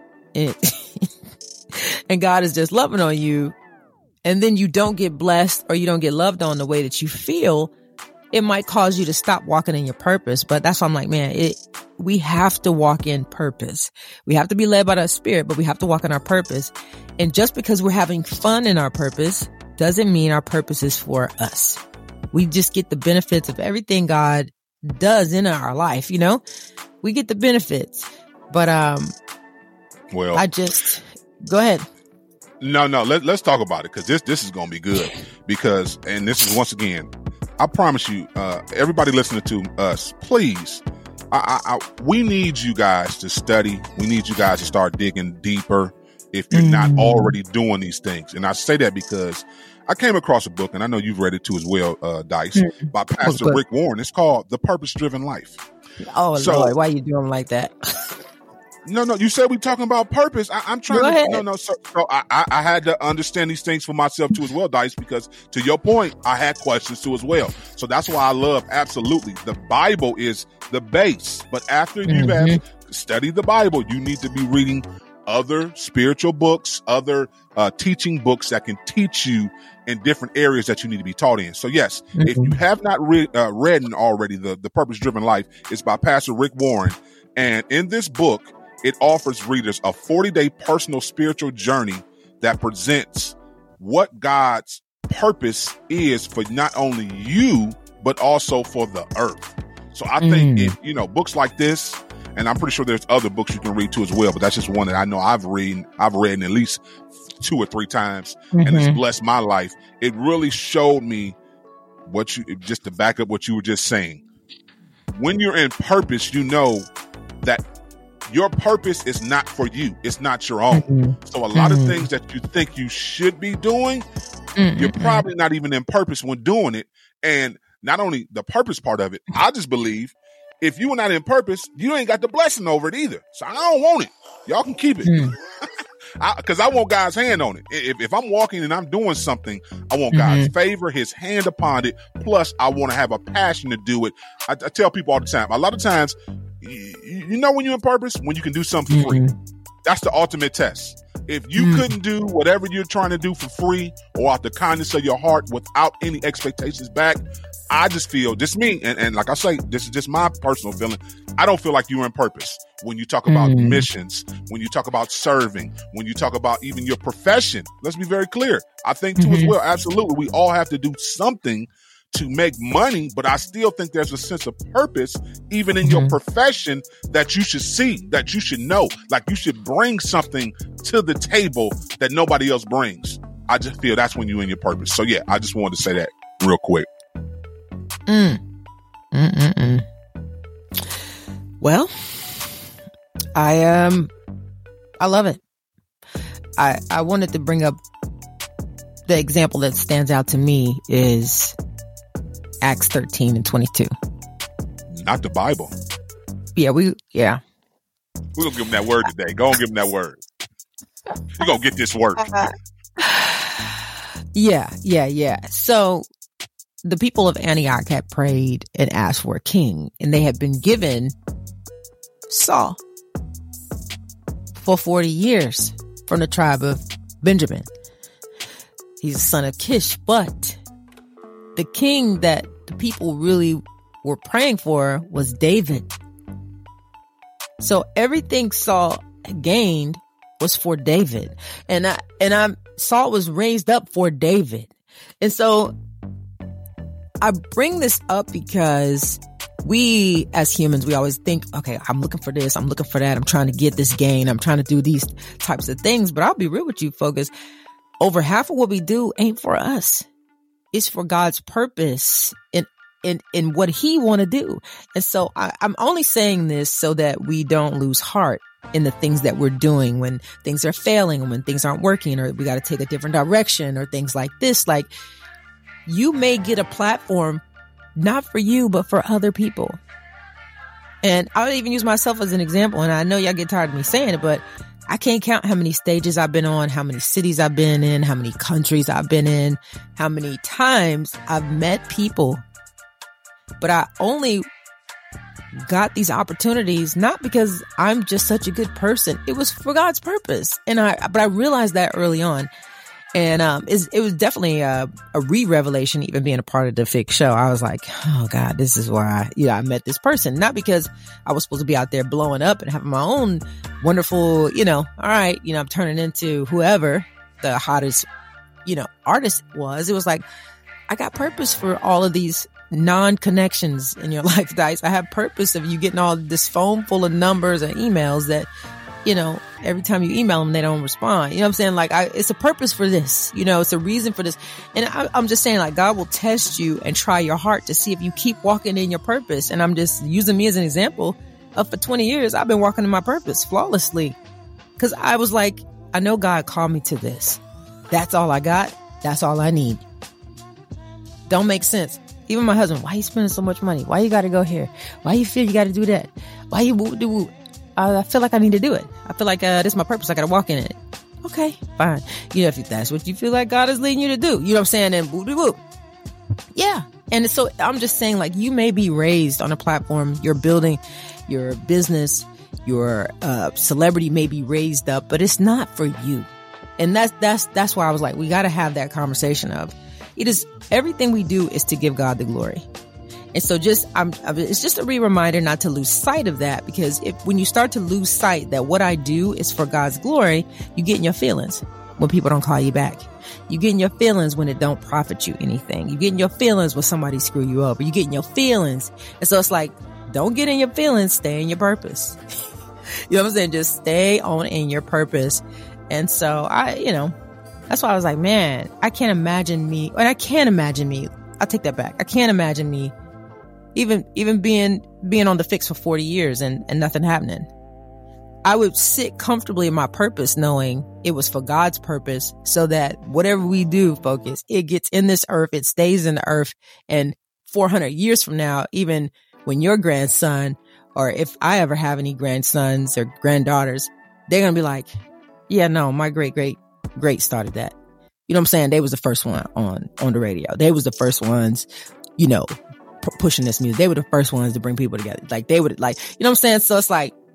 and God is just loving on you, and then you don't get blessed or you don't get loved on the way that you feel, it might cause you to stop walking in your purpose. But that's why I'm like, man, we have to walk in purpose. We have to be led by the Spirit, but we have to walk in our purpose. And just because we're having fun in our purpose doesn't mean our purpose is for us. We just get the benefits of everything God does in our life, we get the benefits. But, well, go ahead. No, let's talk about it because this is going to be good and this is once again, I promise you, everybody listening to us, please, we need you guys to study. We need you guys to start digging deeper if you're not already doing these things. And I say that because I came across a book, and I know you've read it too as well, Dice, by Pastor Rick Warren. It's called The Purpose-Driven Life. Oh, Lord, why are you doing like that? No, you said we're talking about purpose. I'm trying to, so I had to understand these things for myself too as well, Dice, because to your point, I had questions too as well. So that's why I love, absolutely, the Bible is the base. But after you've have studied the Bible, you need to be reading other spiritual books, other teaching books that can teach you in different areas that you need to be taught in. So yes, if you have not read already, the Purpose-Driven Life is by Pastor Rick Warren. And in this book, it offers readers a 40-day personal spiritual journey that presents what God's purpose is for not only you, but also for the earth. So I think, books like this, and I'm pretty sure there's other books you can read too as well, but that's just one that I know I've read at least 2 or 3 times, and it's blessed my life. It really showed me just to back up what you were just saying. When you're in purpose, you know that your purpose is not for you. It's not your own. So a lot of things that you think you should be doing, you're probably not even in purpose when doing it. And not only the purpose part of it, I just believe if you are not in purpose, you ain't got the blessing over it either. So I don't want it. Y'all can keep it. Because I want God's hand on it. If I'm walking and I'm doing something, I want God's favor, his hand upon it. Plus, I want to have a passion to do it. I tell people all the time, a lot of times, when you're in purpose, when you can do something for free. That's the ultimate test. If you couldn't do whatever you're trying to do for free or out the kindness of your heart without any expectations back, I just feel, this me, and like I say, this is just my personal feeling, I don't feel like you're in purpose. When you talk about missions, when you talk about serving, when you talk about even your profession, let's be very clear. I think too as well, absolutely, we all have to do something to make money, but I still think there's a sense of purpose even in your profession that you should see, that you should know, like you should bring something to the table that nobody else brings. I just feel that's when you're in your purpose. So yeah, I just wanted to say that real quick. Well, I love it. I wanted to bring up the example that stands out to me is Acts 13 and 22. Not the Bible. Yeah, we're gonna give them that word today. Go and give them that word. You're gonna get this work. Yeah. So the people of Antioch had prayed and asked for a king, and they had been given Saul for 40 years from the tribe of Benjamin. He's the son of Kish, but the king that the people really were praying for was David. So everything Saul gained was for David. And Saul was raised up for David. And so I bring this up because we as humans, we always think, okay, I'm looking for this, I'm looking for that, I'm trying to get this gain, I'm trying to do these types of things. But I'll be real with you, folks. Over half of what we do ain't for us. It's for God's purpose in what he want to do. And so I'm only saying this so that we don't lose heart in the things that we're doing when things are failing and when things aren't working, or we got to take a different direction or things like this. Like, you may get a platform not for you, but for other people. And I'll even use myself as an example. And I know y'all get tired of me saying it, but I can't count how many stages I've been on, how many cities I've been in, how many countries I've been in, how many times I've met people. But I only got these opportunities not because I'm just such a good person. It was for God's purpose. But I realized that early on. And it was definitely a re-revelation, even being a part of the Fix show. I was like, oh God, this is why I met this person. Not because I was supposed to be out there blowing up and having my own wonderful, all right, I'm turning into whoever the hottest, artist was. It was like, I got purpose for all of these non-connections in your life, Dice. I have purpose of you getting all this phone full of numbers and emails that, every time you email them, they don't respond. You know what I'm saying? Like, it's a purpose for this, it's a reason for this. And I'm just saying, like, God will test you and try your heart to see if you keep walking in your purpose. And I'm just using me as an example of, for 20 years, I've been walking in my purpose flawlessly. Cause I was like, I know God called me to this. That's all I got. That's all I need. Don't make sense. Even my husband, why you spending so much money? Why you got to go here? Why you feel you got to do that? Why you woo? I feel like I need to do it. I feel like this is my purpose. I got to walk in it. Okay, fine. If that's what you feel like God is leading you to do, you know what I'm saying? And woo. Yeah. And so I'm just saying, like, you may be raised on a platform, you're building your business, your celebrity may be raised up, but it's not for you. And that's why I was like, we got to have that conversation of, it is, everything we do is to give God the glory. And so it's just a reminder not to lose sight of that, because when you start to lose sight that what I do is for God's glory, you get in your feelings when people don't call you back. You get in your feelings when it don't profit you anything. You get in your feelings when somebody screw you up, or you get in your feelings. And so it's like, don't get in your feelings, stay in your purpose. You know what I'm saying? Just stay on in your purpose. And so that's why I was like, man, I can't imagine me. I'll take that back. I can't imagine me even being on the Fix for 40 years and nothing happening. I would sit comfortably in my purpose, knowing it was for God's purpose, so that whatever we do, focus, it gets in this earth, it stays in the earth. And 400 years from now, even when your grandson, or if I ever have any grandsons or granddaughters, they're going to be like, yeah, no, my great started that. You know what I'm saying? They was the first one on the radio. They was the first ones, pushing this music. They were the first ones to bring people together. Like, they would, like, you know what I'm saying? So it's like,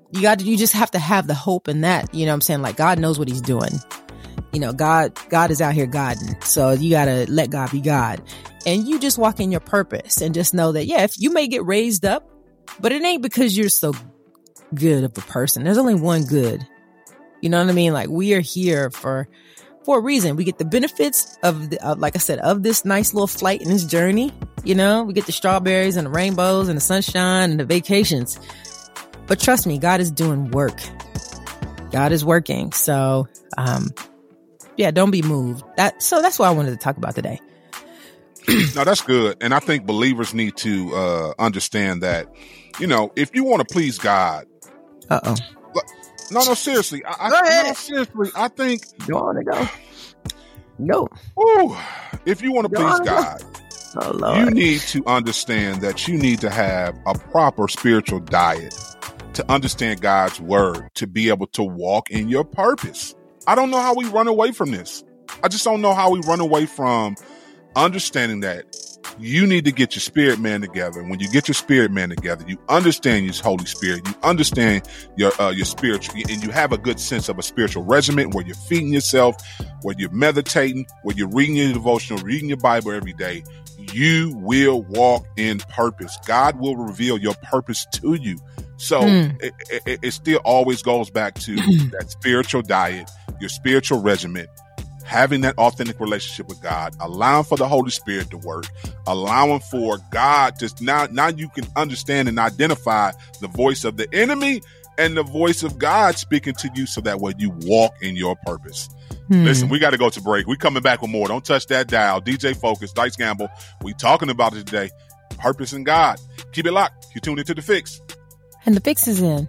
you just have to have the hope in that, you know what I'm saying? Like, God knows what he's doing. You know, God is out here guiding. So you got to let God be God, and you just walk in your purpose and just know that, yeah, if you may get raised up, but it ain't because you're so good of a person. There's only one good. You know what I mean? Like, we are here for a reason. We get the benefits of like I said, of this nice little flight in this journey. You know, we get the strawberries and the rainbows and the sunshine and the vacations. But trust me, God is doing work. God is working. So, yeah, don't be moved. So that's what I wanted to talk about today. No, that's good. And I think believers need to understand that, you know, if you want to please God. Uh-oh. No, seriously. Seriously, I think. You want to go? No. Ooh, if you want to please God, oh, you need to understand that you need to have a proper spiritual diet to understand God's word, to be able to walk in your purpose. I don't know how we run away from this. I just don't know how we run away from understanding that you need to get your spirit man together. When you get your spirit man together, you understand your Holy Spirit. You understand your spiritual, and you have a good sense of a spiritual regimen where you're feeding yourself, where you're meditating, where you're reading your devotional, reading your Bible every day. You will walk in purpose. God will reveal your purpose to you. So it still always goes back to that spiritual diet, your spiritual regimen, having that authentic relationship with God, allowing for the Holy Spirit to work, allowing for God to now you can understand and identify the voice of the enemy and the voice of God speaking to you, so that way you walk in your purpose. Listen, we got to go to break. We coming back with more. Don't touch that dial. DJ Focus, Dice Gamble. We talking about it today. Purpose in God. Keep it locked. You tuned into The Fix. And The Fix is in.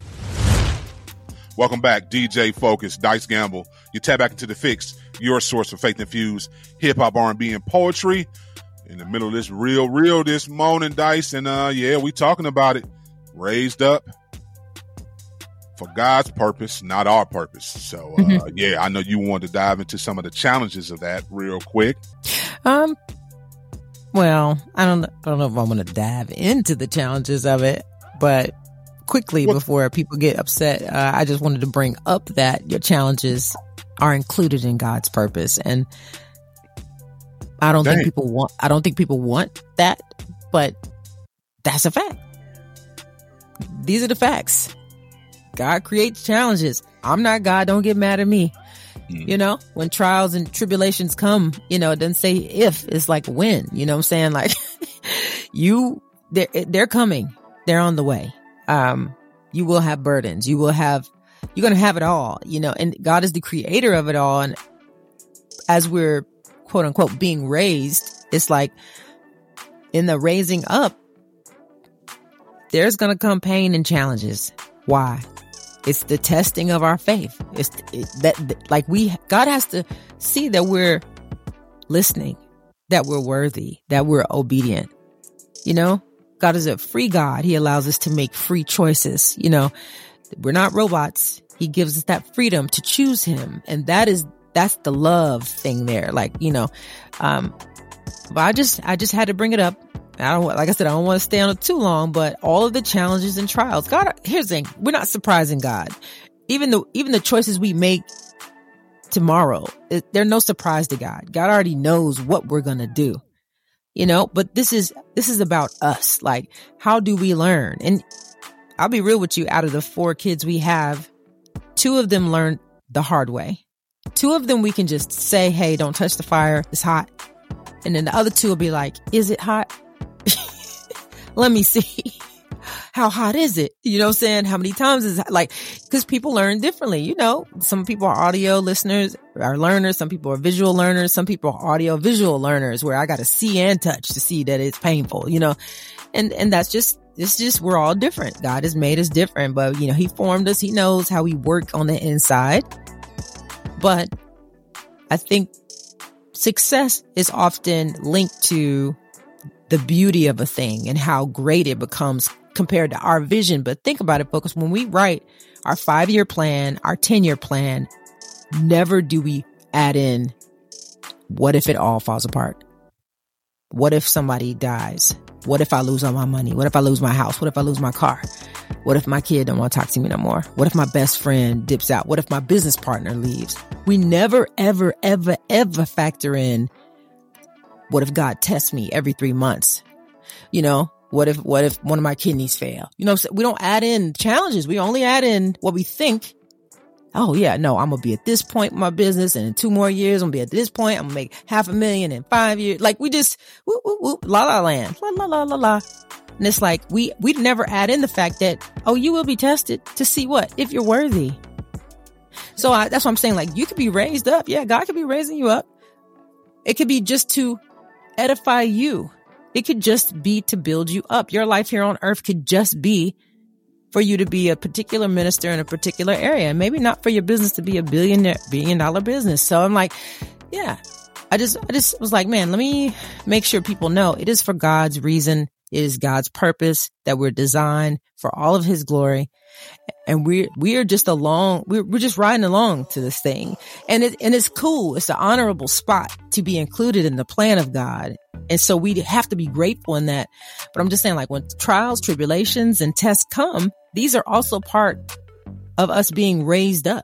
Welcome back, DJ Focus, Dice Gamble. You tap back into The Fix, your source for faith-infused hip-hop, R&B, and poetry. In the middle of this real this morning, Dice. And yeah, we talking about it. Raised up for God's purpose, not our purpose. So yeah, I know you wanted to dive into some of the challenges of that real quick. Well, I don't know if I want to dive into the challenges of it, but quickly before people get upset, I just wanted to bring up that your challenges are included in God's purpose, and I don't think people want that, but that's a fact. These are the facts. God creates challenges. I'm not God. Don't get mad at me. You know, when trials and tribulations come, you know, it doesn't say if, it's like when, you know what I'm saying? Like they're coming. They're on the way. You will have burdens. You're going to have it all, you know, and God is the creator of it all. And as we're quote unquote being raised, it's like in the raising up, there's going to come pain and challenges. Why? It's the testing of our faith. God has to see that we're listening, that we're worthy, that we're obedient. You know, God is a free God. He allows us to make free choices. You know, we're not robots. He gives us that freedom to choose him. And that's the love thing there. Like, you know, but I just had to bring it up. Like I said, I don't want to stay on it too long, but all of the challenges and trials, God, here's the thing. We're not surprising God. Even the choices we make tomorrow, they're no surprise to God. God already knows what we're going to do, you know, but this is about us. Like, how do we learn? And I'll be real with you. Out of the 4 kids we have, 2 of them learned the hard way. 2 of them, we can just say, hey, don't touch the fire. It's hot. And then the other 2 will be like, is it hot? Let me see. How hot is it? You know what I'm saying? How many times is it? Like, because people learn differently. You know, some people are audio listeners, are learners. Some people are visual learners. Some people are audio visual learners, where I got to see and touch to see that it's painful, you know, and it's just, we're all different. God has made us different, but you know, he formed us. He knows how we work on the inside. But I think success is often linked to the beauty of a thing and how great it becomes compared to our vision. But think about it, folks. When we write our 5-year plan, our 10-year plan, never do we add in, what if it all falls apart? What if somebody dies? What if I lose all my money? What if I lose my house? What if I lose my car? What if my kid don't want to talk to me no more? What if my best friend dips out? What if my business partner leaves? We never, ever, ever, ever factor in, what if God tests me every 3 months? You know, what if one of my kidneys fail? You know, so we don't add in challenges. We only add in what we think. Oh yeah, no, I'm going to be at this point in my business, and in 2 more years, I'm going to be at this point. I'm going to make $500,000 in 5 years. Like we just, whoop, whoop, whoop, la la land, la la la la la. And it's like, we never add in the fact that, oh, you will be tested to see what? If you're worthy. So that's what I'm saying. Like, you could be raised up. Yeah, God could be raising you up. It could be just to edify you. It could just be to build you up. Your life here on earth could just be for you to be a particular minister in a particular area. And maybe not for your business to be a $1 billion business. So I'm like, yeah, I just was like, man, let me make sure people know it is for God's reason. It is God's purpose that we're designed for all of his glory. And we are just along. We're just riding along to this thing. And it's cool. It's an honorable spot to be included in the plan of God. And so we have to be grateful in that. But I'm just saying, like, when trials, tribulations, and tests come, these are also part of us being raised up,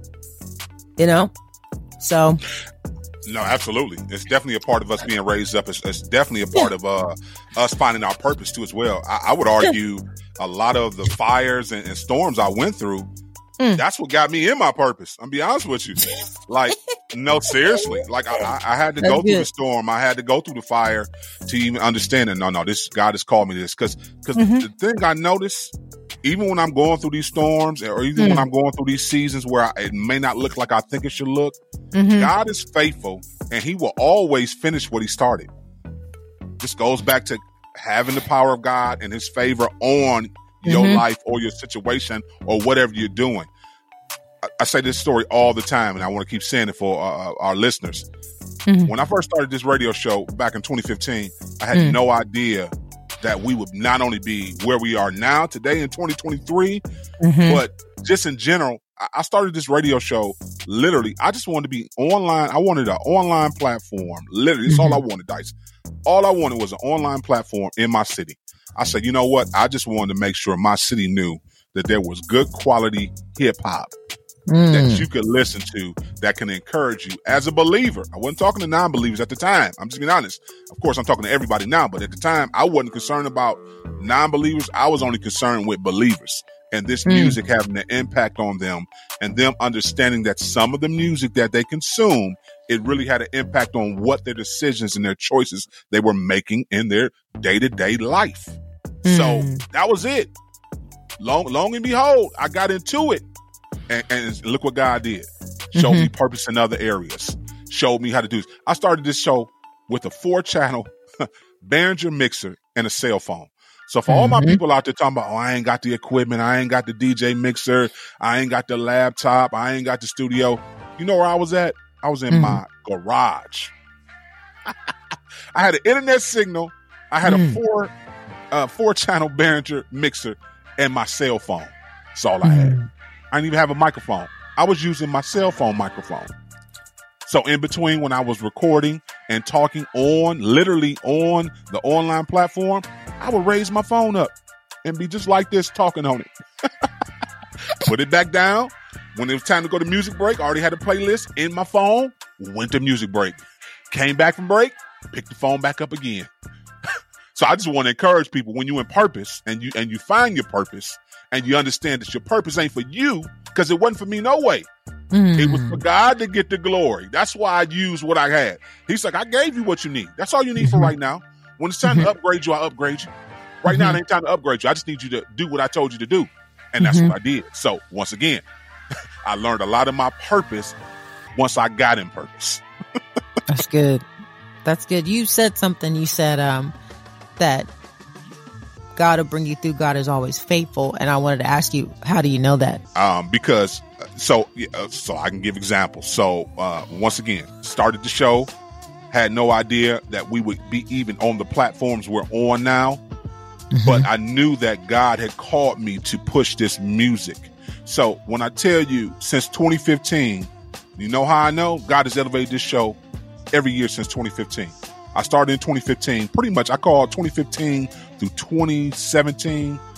you know? So. No, absolutely. It's definitely a part of us being raised up. It's definitely a part of us finding our purpose too as well. I would argue a lot of the fires and storms I went through, that's what got me in my purpose. I'm be honest with you. Like, no, seriously. Like I had to go through the storm. I had to go through the fire to even understand it. No, this God has called me this. Cause the thing I noticed, even when I'm going through these storms or even when I'm going through these seasons where it may not look like I think it should look, God is faithful and he will always finish what he started. This goes back to having the power of God and his favor on your life or your situation or whatever you're doing. I say this story all the time and I want to keep saying it for our listeners. When I first started this radio show back in 2015, I had no idea that we would not only be where we are now today in 2023, but just in general, I started this radio show. Literally, I just wanted to be online. I wanted an online platform. Literally, that's all I wanted, Dice. All I wanted was an online platform in my city. I said, you know what? I just wanted to make sure my city knew that there was good quality hip hop that you could listen to that can encourage you as a believer. I wasn't talking to non-believers at the time. I'm just being honest. Of course, I'm talking to everybody now, but at the time, I wasn't concerned about non-believers. I was only concerned with believers and this music having an impact on them and them understanding that some of the music that they consume, it really had an impact on what their decisions and their choices they were making in their day-to-day life. So that was it. Long and behold, I got into it. And look what God did. Showed me purpose in other areas. Showed me how to do this. I started this show with a 4-channel Behringer mixer and a cell phone. So for all my people out there talking about, oh, I ain't got the equipment, I ain't got the DJ mixer, I ain't got the laptop, I ain't got the studio. You know where I was at? I was in my garage. I had an internet signal. I had a 4-channel Behringer mixer and my cell phone. That's all I had. I didn't even have a microphone. I was using my cell phone microphone. So in between when I was recording and talking literally on the online platform, I would raise my phone up and be just like this talking on it. Put it back down. When it was time to go to music break, I already had a playlist in my phone, went to music break. Came back from break, picked the phone back up again. So I just want to encourage people when you're in purpose and you find your purpose, and you understand that your purpose ain't for you, because it wasn't for me no way. It was for God to get the glory. That's why I used what I had. He's like, I gave you what you need. That's all you need for right now. When it's time to upgrade you, I upgrade you. Right now, it ain't time to upgrade you. I just need you to do what I told you to do. And that's what I did. So once again, I learned a lot of my purpose once I got in purpose. That's good. That's good. You said something. You said that God will bring you through. God is always faithful. And I wanted to ask you, how do you know that? Because so I can give examples. So once again, started the show, had no idea that we would be even on the platforms we're on now. But I knew that God had called me to push this music. So when I tell you since 2015, you know how I know? God has elevated this show every year since 2015. I started in 2015. Pretty much I call 2015 through 2017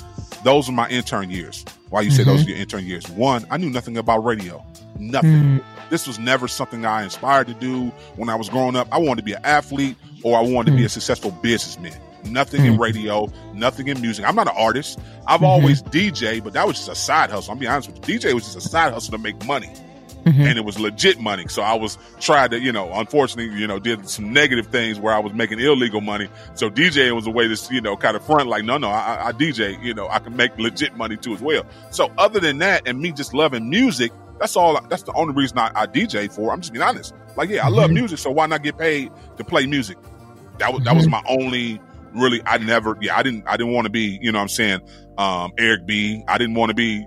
those are my intern years. Why you say those are your intern years? One, I knew nothing about radio. Nothing. This was never something I inspired to do when I was growing up. I wanted to be an athlete or I wanted to be a successful businessman. Nothing in radio, nothing in music. I'm not an artist. I've always DJ, but that was just a side hustle. I'm being honest with you. DJ was just a side hustle to make money. And it was legit money. So I was trying to, unfortunately, did some negative things where I was making illegal money. So DJing was a way to, kind of front like, no, I DJ, I can make legit money too as well. So other than that, and me just loving music, that's the only reason I DJ for. I'm just being honest. Like, yeah, I love music. So why not get paid to play music? That was my only really, I didn't want to be, Eric B. I didn't want to be,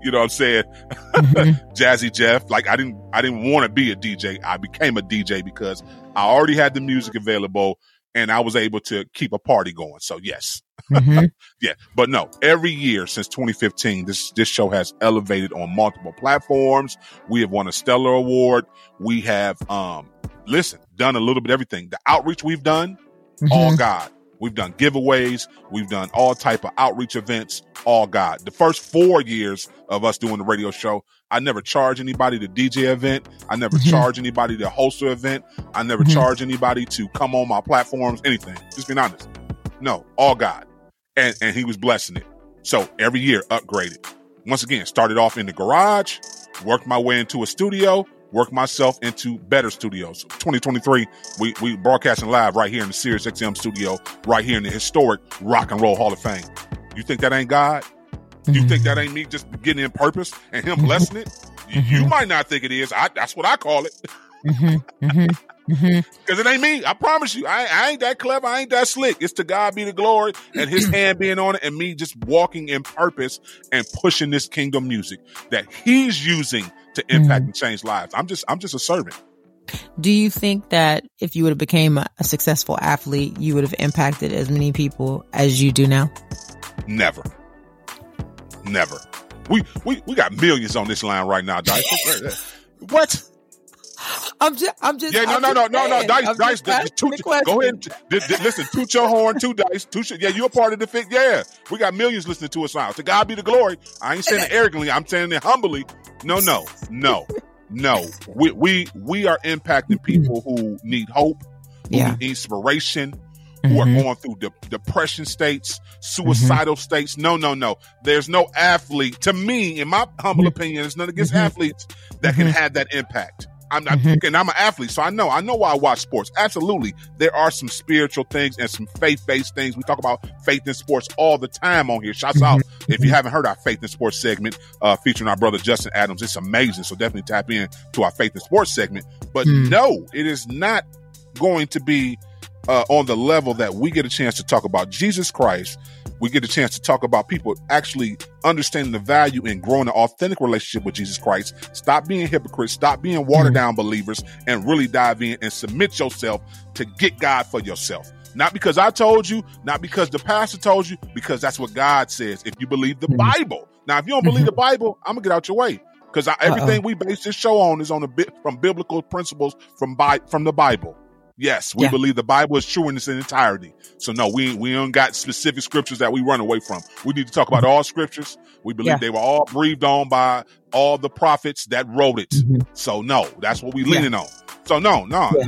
Jazzy Jeff. Like I didn't want to be a DJ. I became a DJ because I already had the music available and I was able to keep a party going. So yes. Yeah. But no, every year since 2015, this show has elevated on multiple platforms. We have won a Stellar Award. We have, done a little bit of everything. The outreach we've done, all God. We've done giveaways. We've done all type of outreach events, all God. The first 4 years of us doing the radio show, I never charged anybody to DJ event. I never charged anybody to host an event. I never charged anybody to come on my platforms, anything. Just being honest. No, all God. And he was blessing it. So every year upgraded. Once again, started off in the garage, worked my way into a studio, work myself into better studios. 2023, we broadcasting live right here in the Sirius XM studio, right here in the historic Rock and Roll Hall of Fame. You think that ain't God? You think that ain't me just getting in purpose and him blessing it? You might not think it is. That's what I call it. Because it ain't me. I promise you. I ain't that clever. I ain't that slick. It's to God be the glory and his hand being on it and me just walking in purpose and pushing this kingdom music that he's using to impact and change lives. I'm just a servant. Do you think that if you would have became a successful athlete, you would have impacted as many people as you do now? Never. We got millions on this line right now, Dice. What? I'm just. Yeah, no. Dice. Go ahead. Listen, toot your horn too, Dice. Yeah, you're a part of the fit. Yeah, we got millions listening to us now. To God be the glory. I ain't saying it arrogantly. I'm saying it humbly. No. We are impacting people who need hope, who need inspiration, who are going through depression states, suicidal states. No. There's no athlete, to me, in my humble opinion, there's none against athletes that can have that impact. I'm not thinking I'm an athlete, so I know why I watch sports. Absolutely. There are some spiritual things and some faith-based things. We talk about faith in sports all the time on here. Shouts out if you haven't heard our Faith in Sports segment featuring our brother Justin Adams. It's amazing. So definitely tap in to our Faith in Sports segment. But no, it is not going to be on the level that we get a chance to talk about Jesus Christ. We get a chance to talk about people actually understanding the value in growing an authentic relationship with Jesus Christ. Stop being hypocrites. Stop being watered down believers and really dive in and submit yourself to get God for yourself. Not because I told you, not because the pastor told you, because that's what God says. If you believe the Bible. Now, if you don't believe the Bible, I'm gonna get out your way because everything we base this show on is from biblical principles from the Bible. Yes, we believe the Bible is true in its entirety. So no, we don't got specific scriptures that we run away from. We need to talk about all scriptures. We believe they were all breathed on by all the prophets that wrote it. So no, that's what we leaning on. So no.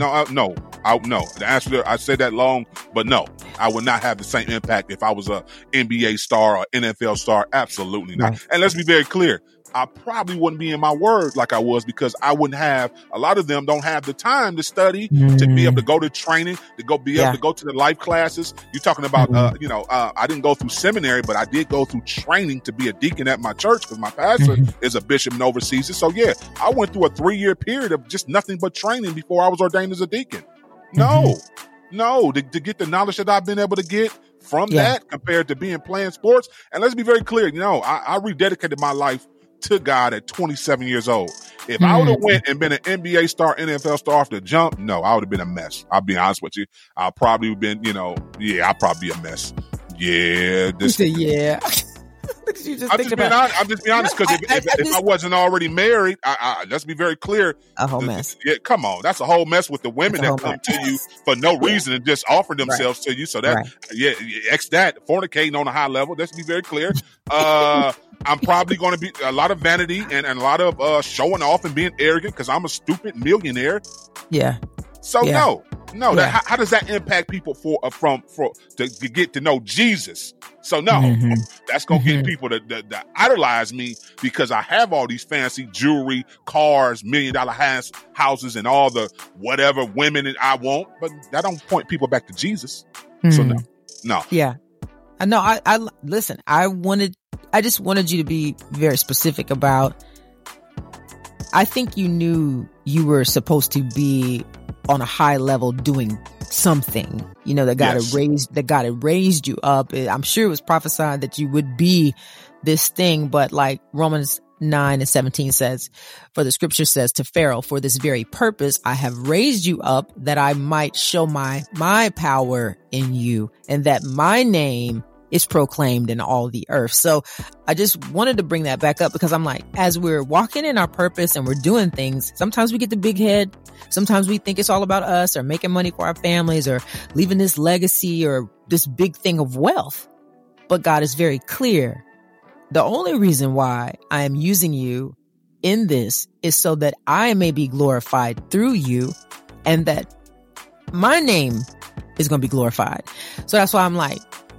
The answer, I said that long, but no, I would not have the same impact if I was a NBA star or NFL star. Absolutely not. And let's be very clear. I probably wouldn't be in my word like I was because I wouldn't have, a lot of them don't have the time to study, to be able to go to training, to be able to go to the life classes. You're talking about, I didn't go through seminary, but I did go through training to be a deacon at my church because my pastor is a bishop and oversees it. So yeah, I went through a 3-year period of just nothing but training before I was ordained as a deacon. No, to get the knowledge that I've been able to get from that compared to playing sports. And let's be very clear, I rededicated my life to God at 27 years old. If I would have went and been an NBA star, NFL star off the jump, no, I would have been a mess. I'll be honest with you. I'll probably have been, I'll probably be a mess. Yeah. Look at you just I'm thinking just being about. honest. I'm just being honest because if I wasn't already married, let's be very clear. A whole mess. Yeah, come on, that's a whole mess with the women that come to you for no reason and just offer themselves to you. So that X that fornicating on a high level. Let's be very clear. I'm probably going to be a lot of vanity and a lot of showing off and being arrogant because I'm a stupid millionaire. Yeah. So no. How does that impact people to get to know Jesus? So no, that's gonna get people to idolize me because I have all these fancy jewelry, cars, $1 million houses, and all the whatever women that I want. But that don't point people back to Jesus. So no. Yeah. No. I listen. I just wanted you to be very specific about. I think you knew you were supposed to be on a high level doing something, that God had raised you up. I'm sure it was prophesied that you would be this thing, but like Romans 9:17 says, for the scripture says to Pharaoh, for this very purpose, I have raised you up that I might show my power in you and that my name is proclaimed in all the earth. So I just wanted to bring that back up because I'm like, as we're walking in our purpose and we're doing things, sometimes we get the big head. Sometimes we think it's all about us or making money for our families or leaving this legacy or this big thing of wealth. But God is very clear. The only reason why I am using you in this is so that I may be glorified through you and that my name is going to be glorified. So that's why I'm like,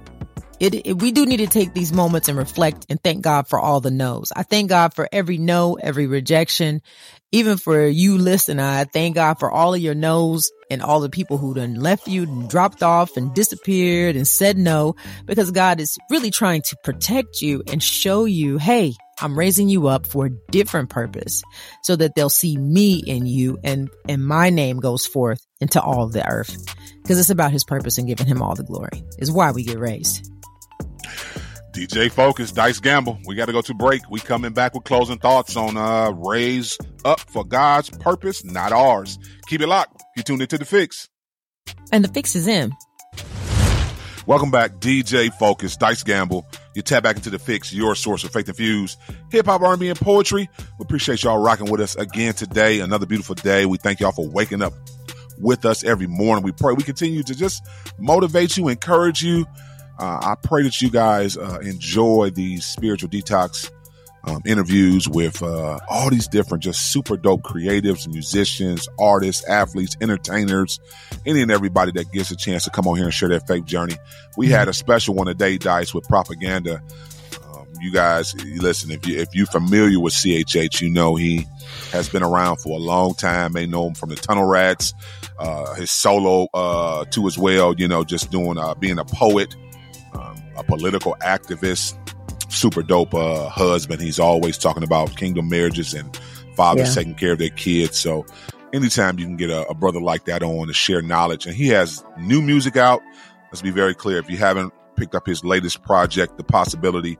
we do need to take these moments and reflect and thank God for all the no's. I thank God for every no, every rejection, even for you listening. I thank God for all of your no's and all the people who done left you and dropped off and disappeared and said no, because God is really trying to protect you and show you, hey, I'm raising you up for a different purpose so that they'll see me in you and my name goes forth into all of the earth because it's about his purpose and giving him all the glory is why we get raised. DJ Focus, Dice Gamble. We got to go to break. We coming back with closing thoughts on Raise Up for God's purpose, not ours. Keep it locked. You tuned into The Fix. And The Fix is in. Welcome back, DJ Focus, Dice Gamble. You tap back into The Fix, your source of faith-infused hip-hop, R&B, and poetry. We appreciate y'all rocking with us again today. Another beautiful day. We thank y'all for waking up with us every morning. We pray we continue to just motivate you, encourage you. I pray that you guys enjoy these spiritual detox interviews with all these different just super dope creatives, musicians, artists, athletes, entertainers, any and everybody that gets a chance to come on here and share their faith journey. We had a special one today, Dice, with Propaganda. You guys, listen, if you're familiar with CHH, you know he has been around for a long time. They know him from the Tunnel Rats, his solo too as well, just doing being a poet. A political activist, super dope husband. He's always talking about kingdom marriages and fathers taking care of their kids. So anytime you can get a brother like that on to share knowledge, and he has new music out. Let's be very clear. If you haven't picked up his latest project, The Possibility,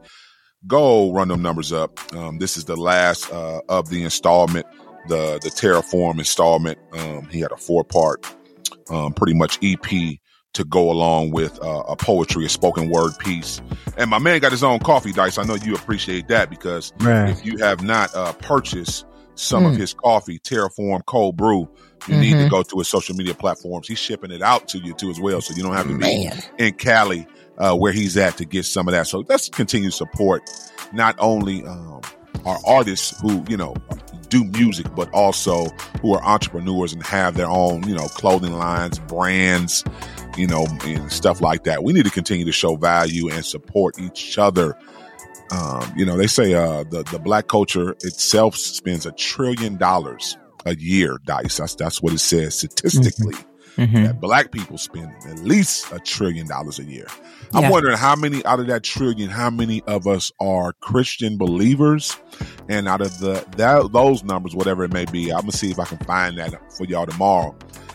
go run them numbers up. This is the last of the installment, the Terraform installment. He had a 4-part pretty much EP to go along with a poetry, a spoken word piece. And my man got his own coffee, Dice. I know you appreciate that because if you have not purchased some of his coffee, Terraform Cold Brew, you need to go to his social media platforms. He's shipping it out to you too as well. So you don't have to be in Cali where he's at to get some of that. So let's continue to support not only our artists who, do music, but also who are entrepreneurs and have their own, clothing lines, brands, and stuff like that. We need to continue to show value and support each other. They say the black culture itself spends $1 trillion a year, Dice. That's what it says statistically. That black people spend at least $1 trillion a year. I'm wondering how many out of that trillion, how many of us are Christian believers? And out of those numbers, whatever it may be, I'm gonna see if I can find that for y'all tomorrow.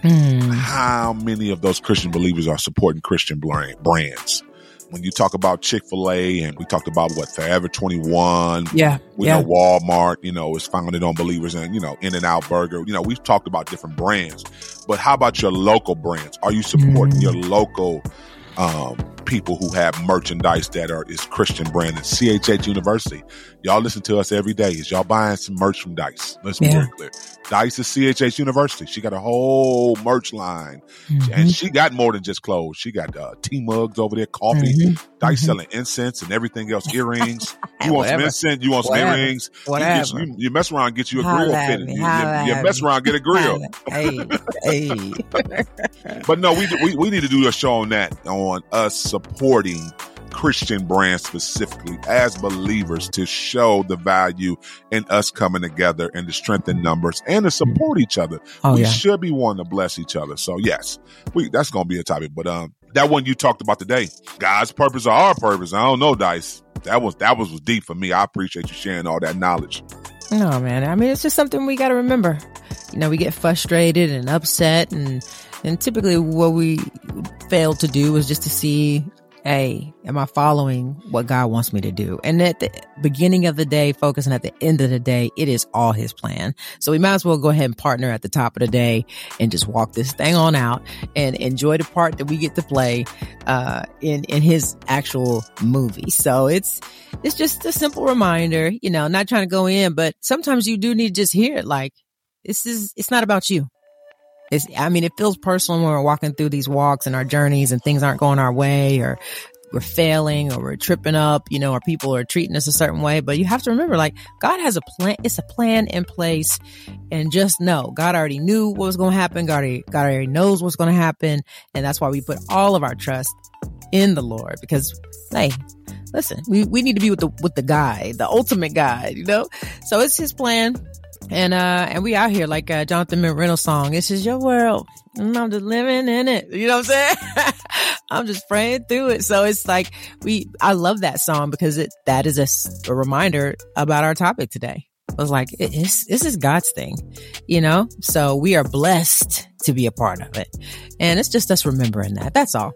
How many of those Christian believers are supporting Christian brands? When you talk about Chick-fil-A and we talked about Forever 21, we know Walmart, is founded on believers, and, In-N-Out Burger, we've talked about different brands, but how about your local brands? Are you supporting your local people who have merchandise that is Christian branded. CHH University. Y'all listen to us every day. Is y'all buying some merch from Dice? Let's be very clear. Dice is CHH University. She got a whole merch line. And she got more than just clothes. She got tea mugs over there, coffee. Dice selling incense and everything else, earrings. You want some incense? You want some earrings? You mess around, get you a grill fitted. You mess around, get a grill. Hey. But no, we need to do a show on that, on us supporting Christian brands specifically as believers, to show the value in us coming together and to strengthen numbers and to support each other. We should be wanting to bless each other. So yes, that's going to be a topic. But that one you talked about today, God's purpose or our purpose, I don't know, Dice. That was deep for me. I appreciate you sharing all that knowledge. No, man. I mean, it's just something we got to remember. You know, we get frustrated and upset, and typically what we fail to do is just to see, hey, am I following what God wants me to do? And at the beginning of the day, focus, and at the end of the day, it is all his plan. So we might as well go ahead and partner at the top of the day and just walk this thing on out and enjoy the part that we get to play in his actual movie. So it's just a simple reminder, you know, not trying to go in, but sometimes you do need to just hear it. Like, it's not about you. It feels personal when we're walking through these walks and our journeys and things aren't going our way, or we're failing, or we're tripping up, you know, or people are treating us a certain way. But you have to remember, like, God has a plan. It's a plan in place. And just know, God already knew what was going to happen. God already knows what's going to happen. And that's why we put all of our trust in the Lord, because, hey, listen, we need to be with the guide, the ultimate guide, you know? So it's his plan. And we out here like Jonathan McReynolds' song. This is your world, and I'm just living in it. You know what I'm saying? I'm just praying through it. So it's like I love that song because that is a reminder about our topic today. I was like, this is God's thing, you know? So we are blessed to be a part of it. And it's just us remembering that. That's all.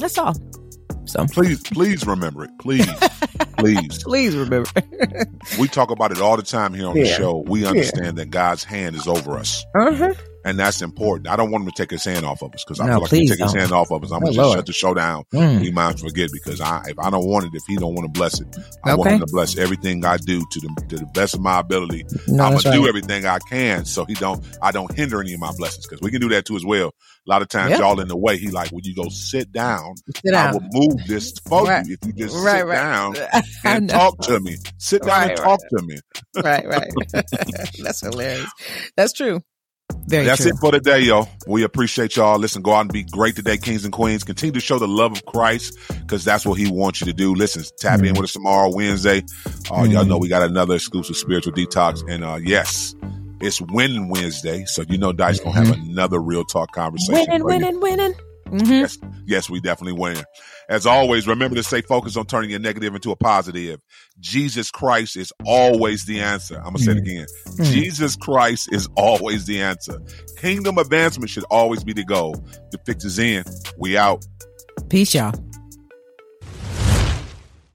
So please remember it. Please remember. We talk about it all the time here on the show. We understand that God's hand is over us. And that's important. I don't want him to take his hand off of us, because I feel like if he take his hand off of us, I'm going to just shut the show down. We might forget, because if I don't want it, if he don't want to bless it, I want him to bless everything I do to the best of my ability. I'm going to do everything I can so I don't hinder any of my blessings, because we can do that too as well. A lot of times y'all in the way, he like, when you go sit down, I will move this for you if you just sit down and talk to me. Sit down and talk to me. Right. That's hilarious. That's true. That's it for today, yo. We appreciate y'all. Listen, go out and be great today, kings and queens. Continue to show the love of Christ, because that's what he wants you to do. Listen, tap in with us tomorrow, Wednesday. Y'all know we got another exclusive spiritual detox. And yes, it's Winning Wednesday. So you know Dice gonna have another real talk conversation. Winning. Yes, we definitely win. As always, remember to stay focused on turning your negative into a positive. Jesus Christ is always the answer. I'm going to say it again. Jesus Christ is always the answer. Kingdom advancement should always be the goal. The fix is in. We out. Peace, y'all.